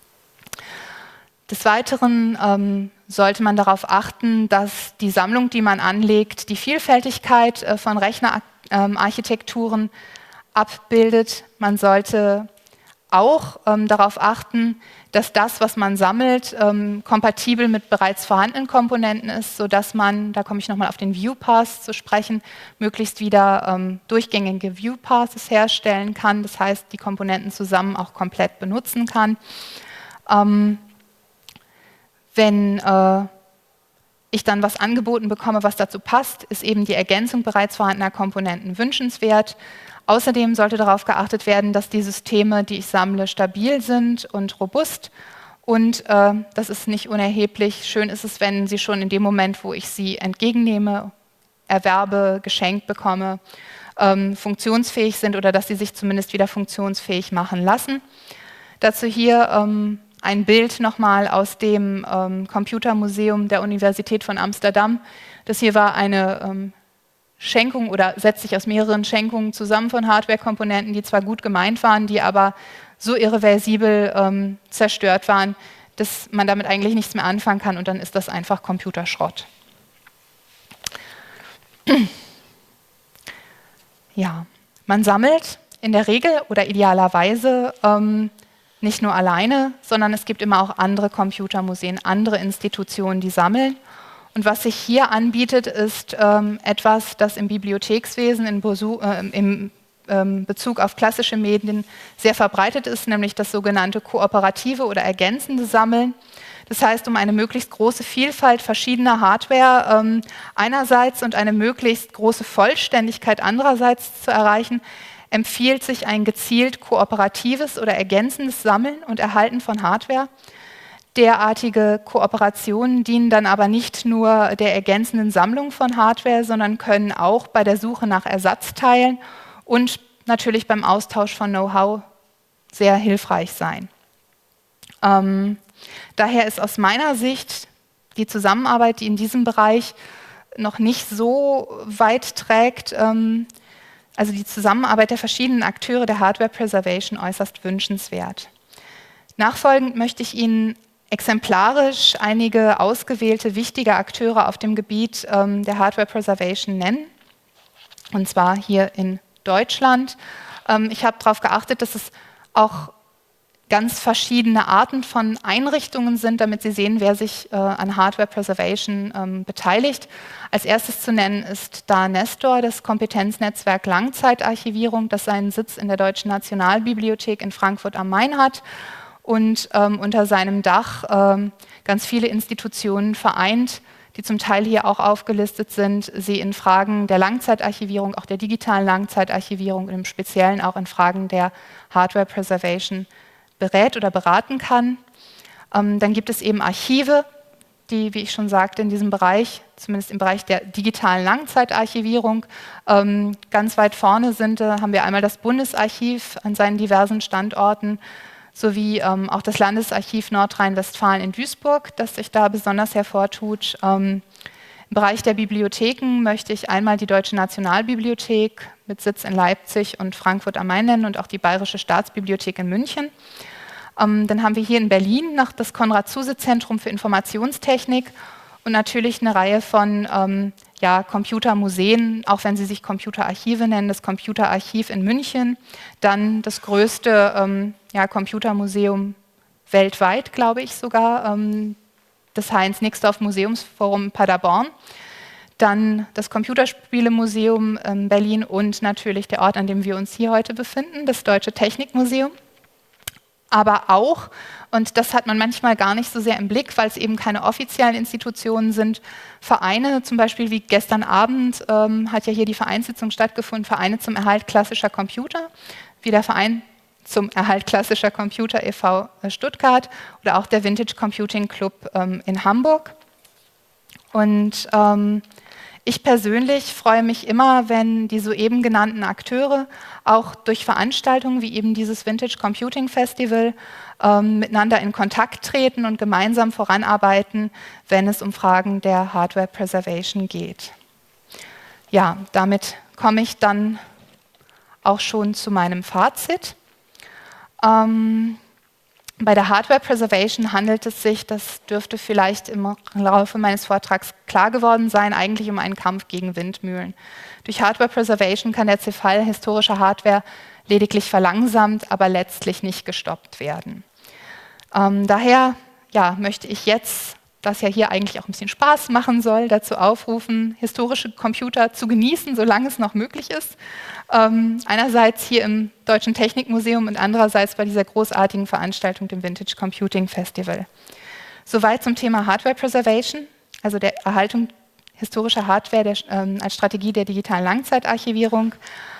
Des Weiteren sollte man darauf achten, dass die Sammlung, die man anlegt, die Vielfältigkeit von Rechnerarchitekturen abbildet. Man sollte auch darauf achten, dass das, was man sammelt, kompatibel mit bereits vorhandenen Komponenten ist, sodass man, da komme ich nochmal auf den View-Path zu sprechen, möglichst wieder durchgängige View-Paths herstellen kann, das heißt, die Komponenten zusammen auch komplett benutzen kann. Wenn ich dann was angeboten bekomme, was dazu passt, ist eben die Ergänzung bereits vorhandener Komponenten wünschenswert. Außerdem sollte darauf geachtet werden, dass die Systeme, die ich sammle, stabil sind und robust. Und das ist nicht unerheblich. Schön ist es, wenn sie schon in dem Moment, wo ich sie entgegennehme, erwerbe, geschenkt bekomme, funktionsfähig sind oder dass sie sich zumindest wieder funktionsfähig machen lassen. Dazu hier ein Bild nochmal aus dem Computermuseum der Universität von Amsterdam. Das hier war eine Schenkung oder setzt sich aus mehreren Schenkungen zusammen von Hardware-Komponenten, die zwar gut gemeint waren, die aber so irreversibel zerstört waren, dass man damit eigentlich nichts mehr anfangen kann und dann ist das einfach Computerschrott. Ja, man sammelt in der Regel oder idealerweise nicht nur alleine, sondern es gibt immer auch andere Computermuseen, andere Institutionen, die sammeln. Und was sich hier anbietet, ist etwas, das im Bibliothekswesen im Bezug auf klassische Medien sehr verbreitet ist, nämlich das sogenannte kooperative oder ergänzende Sammeln. Das heißt, um eine möglichst große Vielfalt verschiedener Hardware einerseits und eine möglichst große Vollständigkeit andererseits zu erreichen, empfiehlt sich ein gezielt kooperatives oder ergänzendes Sammeln und Erhalten von Hardware. Derartige Kooperationen dienen dann aber nicht nur der ergänzenden Sammlung von Hardware, sondern können auch bei der Suche nach Ersatzteilen und natürlich beim Austausch von Know-how sehr hilfreich sein. Daher ist aus meiner Sicht die Zusammenarbeit, die in diesem Bereich noch nicht so weit trägt, also die Zusammenarbeit der verschiedenen Akteure der Hardware Preservation äußerst wünschenswert. Nachfolgend möchte ich Ihnen exemplarisch einige ausgewählte wichtige Akteure auf dem Gebiet der Hardware Preservation nennen, und zwar hier in Deutschland. Ich habe darauf geachtet, dass es auch ganz verschiedene Arten von Einrichtungen sind, damit Sie sehen, wer sich an Hardware Preservation beteiligt. Als erstes zu nennen ist da Nestor, das Kompetenznetzwerk Langzeitarchivierung, das seinen Sitz in der Deutschen Nationalbibliothek in Frankfurt am Main hat und unter seinem Dach ganz viele Institutionen vereint, die zum Teil hier auch aufgelistet sind, sie in Fragen der Langzeitarchivierung, auch der digitalen Langzeitarchivierung und im Speziellen auch in Fragen der Hardware Preservation berät oder beraten kann. Dann gibt es eben Archive, die, wie ich schon sagte, in diesem Bereich, zumindest im Bereich der digitalen Langzeitarchivierung, ganz weit vorne sind. Da haben wir einmal das Bundesarchiv an seinen diversen Standorten, sowie auch das Landesarchiv Nordrhein-Westfalen in Duisburg, das sich da besonders hervortut. Im Bereich der Bibliotheken möchte ich einmal die Deutsche Nationalbibliothek mit Sitz in Leipzig und Frankfurt am Main nennen und auch die Bayerische Staatsbibliothek in München. Dann haben wir hier in Berlin noch das Konrad-Zuse-Zentrum für Informationstechnik und natürlich eine Reihe von Computermuseen, auch wenn sie sich Computerarchive nennen, das Computerarchiv in München, dann das größte Computermuseum weltweit, glaube ich sogar, das Heinz-Nixdorf Museumsforum Paderborn, dann das Computerspielemuseum Berlin und natürlich der Ort, an dem wir uns hier heute befinden, das Deutsche Technikmuseum. Aber auch, und das hat man manchmal gar nicht so sehr im Blick, weil es eben keine offiziellen Institutionen sind, Vereine, zum Beispiel wie gestern Abend hat ja hier die Vereinssitzung stattgefunden, Vereine zum Erhalt klassischer Computer, wie der Verein zum Erhalt klassischer Computer e.V. Stuttgart oder auch der Vintage Computing Club in Hamburg. Und ich persönlich freue mich immer, wenn die soeben genannten Akteure auch durch Veranstaltungen wie eben dieses Vintage Computing Festival miteinander in Kontakt treten und gemeinsam voranarbeiten, wenn es um Fragen der Hardware Preservation geht. Ja, damit komme ich dann auch schon zu meinem Fazit. Bei der Hardware Preservation handelt es sich, das dürfte vielleicht im Laufe meines Vortrags klar geworden sein, eigentlich um einen Kampf gegen Windmühlen. Durch Hardware Preservation kann der Zerfall historischer Hardware lediglich verlangsamt, aber letztlich nicht gestoppt werden. Daher möchte ich jetzt, das ja hier eigentlich auch ein bisschen Spaß machen soll, dazu aufrufen, historische Computer zu genießen, solange es noch möglich ist. Einerseits hier im Deutschen Technikmuseum und andererseits bei dieser großartigen Veranstaltung, dem Vintage Computing Festival. Soweit zum Thema Hardware Preservation, also der Erhaltung historischer Hardware als Strategie der digitalen Langzeitarchivierung.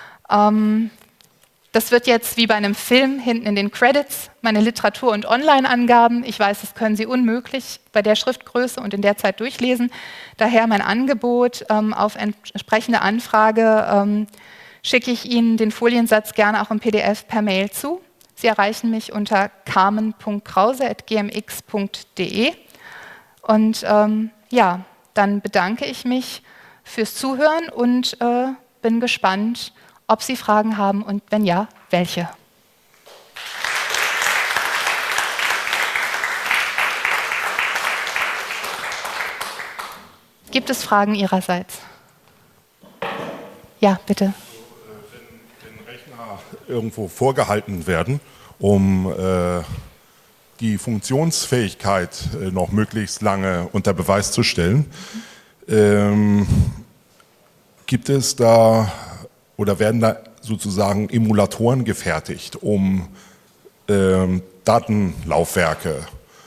Das wird jetzt wie bei einem Film hinten in den Credits meine Literatur- und Online-Angaben. Ich weiß, das können Sie unmöglich bei der Schriftgröße und in der Zeit durchlesen. Daher mein Angebot auf entsprechende Anfrage schicke ich Ihnen den Foliensatz gerne auch im PDF per Mail zu. Sie erreichen mich unter carmen.krause@gmx.de. Und dann bedanke ich mich fürs Zuhören und bin gespannt, ob Sie Fragen haben und wenn ja, welche. Gibt es Fragen Ihrerseits? Ja, bitte. Wenn Rechner irgendwo vorgehalten werden, um die Funktionsfähigkeit noch möglichst lange unter Beweis zu stellen, gibt es da oder werden da sozusagen Emulatoren gefertigt, um Datenlaufwerke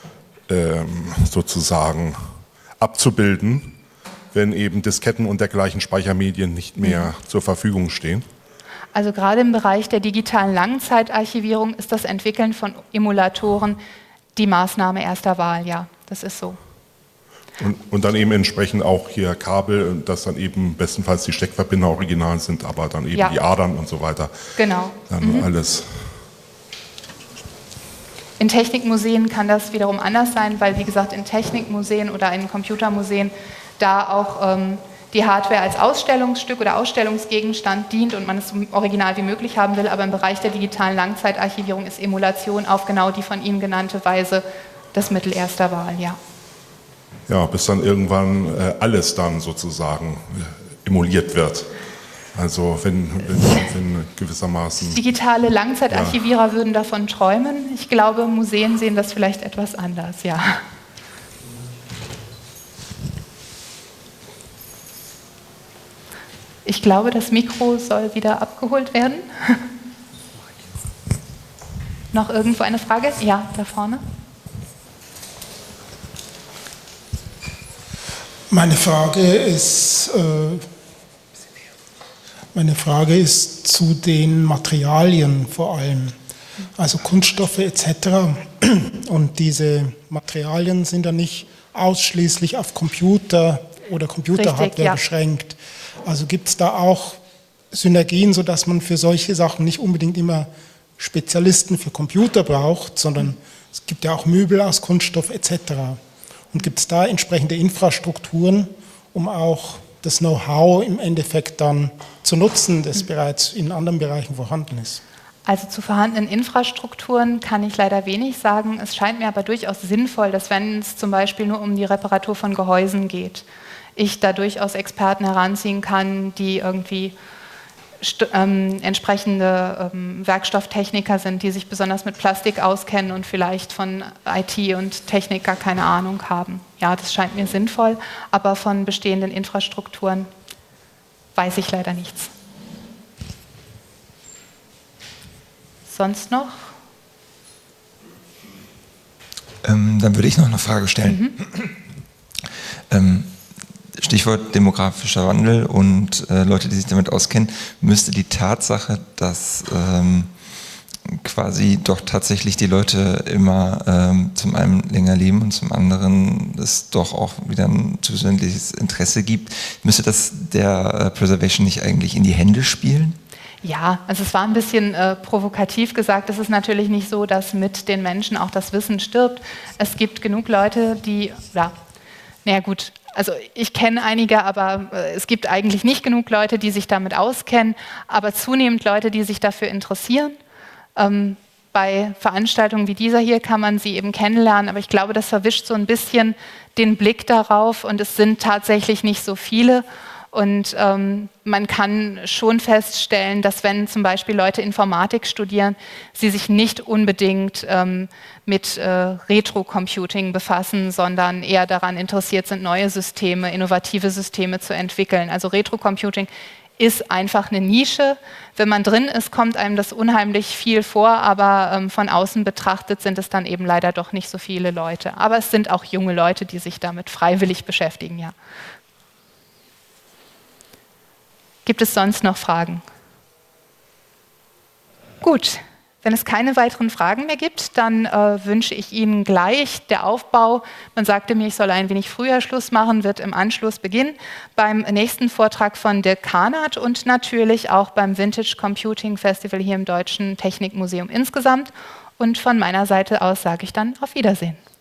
sozusagen abzubilden, wenn eben Disketten und dergleichen Speichermedien nicht mehr zur Verfügung stehen? Also gerade im Bereich der digitalen Langzeitarchivierung ist das Entwickeln von Emulatoren die Maßnahme erster Wahl, ja, das ist so. Und dann eben entsprechend auch hier Kabel, dass dann eben bestenfalls die Steckverbinder original sind, aber dann eben die Adern und so weiter. Genau. Dann alles. In Technikmuseen kann das wiederum anders sein, weil wie gesagt in Technikmuseen oder in Computermuseen da auch die Hardware als Ausstellungsstück oder Ausstellungsgegenstand dient und man es so original wie möglich haben will, aber im Bereich der digitalen Langzeitarchivierung ist Emulation auf genau die von Ihnen genannte Weise das Mittel erster Wahl, ja. Ja, bis dann irgendwann alles dann sozusagen emuliert wird. Also wenn gewissermaßen... Digitale Langzeitarchivierer würden davon träumen. Ich glaube, Museen sehen das vielleicht etwas anders, ja. Ich glaube, das Mikro soll wieder abgeholt werden. Noch irgendwo eine Frage? Ja, da vorne. Meine Frage ist zu den Materialien vor allem, also Kunststoffe etc. Und diese Materialien sind ja nicht ausschließlich auf Computer oder Computerhardware beschränkt. Also gibt es da auch Synergien, sodass man für solche Sachen nicht unbedingt immer Spezialisten für Computer braucht, sondern es gibt ja auch Möbel aus Kunststoff etc. Und gibt es da entsprechende Infrastrukturen, um auch das Know-how im Endeffekt dann zu nutzen, das bereits in anderen Bereichen vorhanden ist? Also zu vorhandenen Infrastrukturen kann ich leider wenig sagen. Es scheint mir aber durchaus sinnvoll, dass wenn es zum Beispiel nur um die Reparatur von Gehäusen geht, ich da durchaus Experten heranziehen kann, die irgendwie entsprechende Werkstofftechniker sind, die sich besonders mit Plastik auskennen und vielleicht von IT und Technik gar keine Ahnung haben. Ja, das scheint mir sinnvoll, aber von bestehenden Infrastrukturen weiß ich leider nichts. Sonst noch? Dann würde ich noch eine Frage stellen. Stichwort demografischer Wandel und Leute, die sich damit auskennen, müsste die Tatsache, dass quasi doch tatsächlich die Leute immer zum einen länger leben und zum anderen es doch auch wieder ein zusätzliches Interesse gibt, müsste das der Preservation nicht eigentlich in die Hände spielen? Ja, also es war ein bisschen provokativ gesagt. Es ist natürlich nicht so, dass mit den Menschen auch das Wissen stirbt. Es gibt genug Leute, die, ja, naja gut, also ich kenne einige, aber es gibt eigentlich nicht genug Leute, die sich damit auskennen, aber zunehmend Leute, die sich dafür interessieren. Bei Veranstaltungen wie dieser hier kann man sie eben kennenlernen, aber ich glaube, das verwischt so ein bisschen den Blick darauf und es sind tatsächlich nicht so viele. Und man kann schon feststellen, dass wenn zum Beispiel Leute Informatik studieren, sie sich nicht unbedingt mit Retro-Computing befassen, sondern eher daran interessiert sind, neue Systeme, innovative Systeme zu entwickeln. Also Retro-Computing ist einfach eine Nische. Wenn man drin ist, kommt einem das unheimlich viel vor, aber von außen betrachtet sind es dann eben leider doch nicht so viele Leute. Aber es sind auch junge Leute, die sich damit freiwillig beschäftigen, ja. Gibt es sonst noch Fragen? Gut, wenn es keine weiteren Fragen mehr gibt, dann wünsche ich Ihnen gleich der Aufbau. Man sagte mir, ich soll ein wenig früher Schluss machen, wird im Anschluss beginnen. Beim nächsten Vortrag von Dirk Kahnert und natürlich auch beim Vintage Computing Festival hier im Deutschen Technikmuseum insgesamt. Und von meiner Seite aus sage ich dann auf Wiedersehen.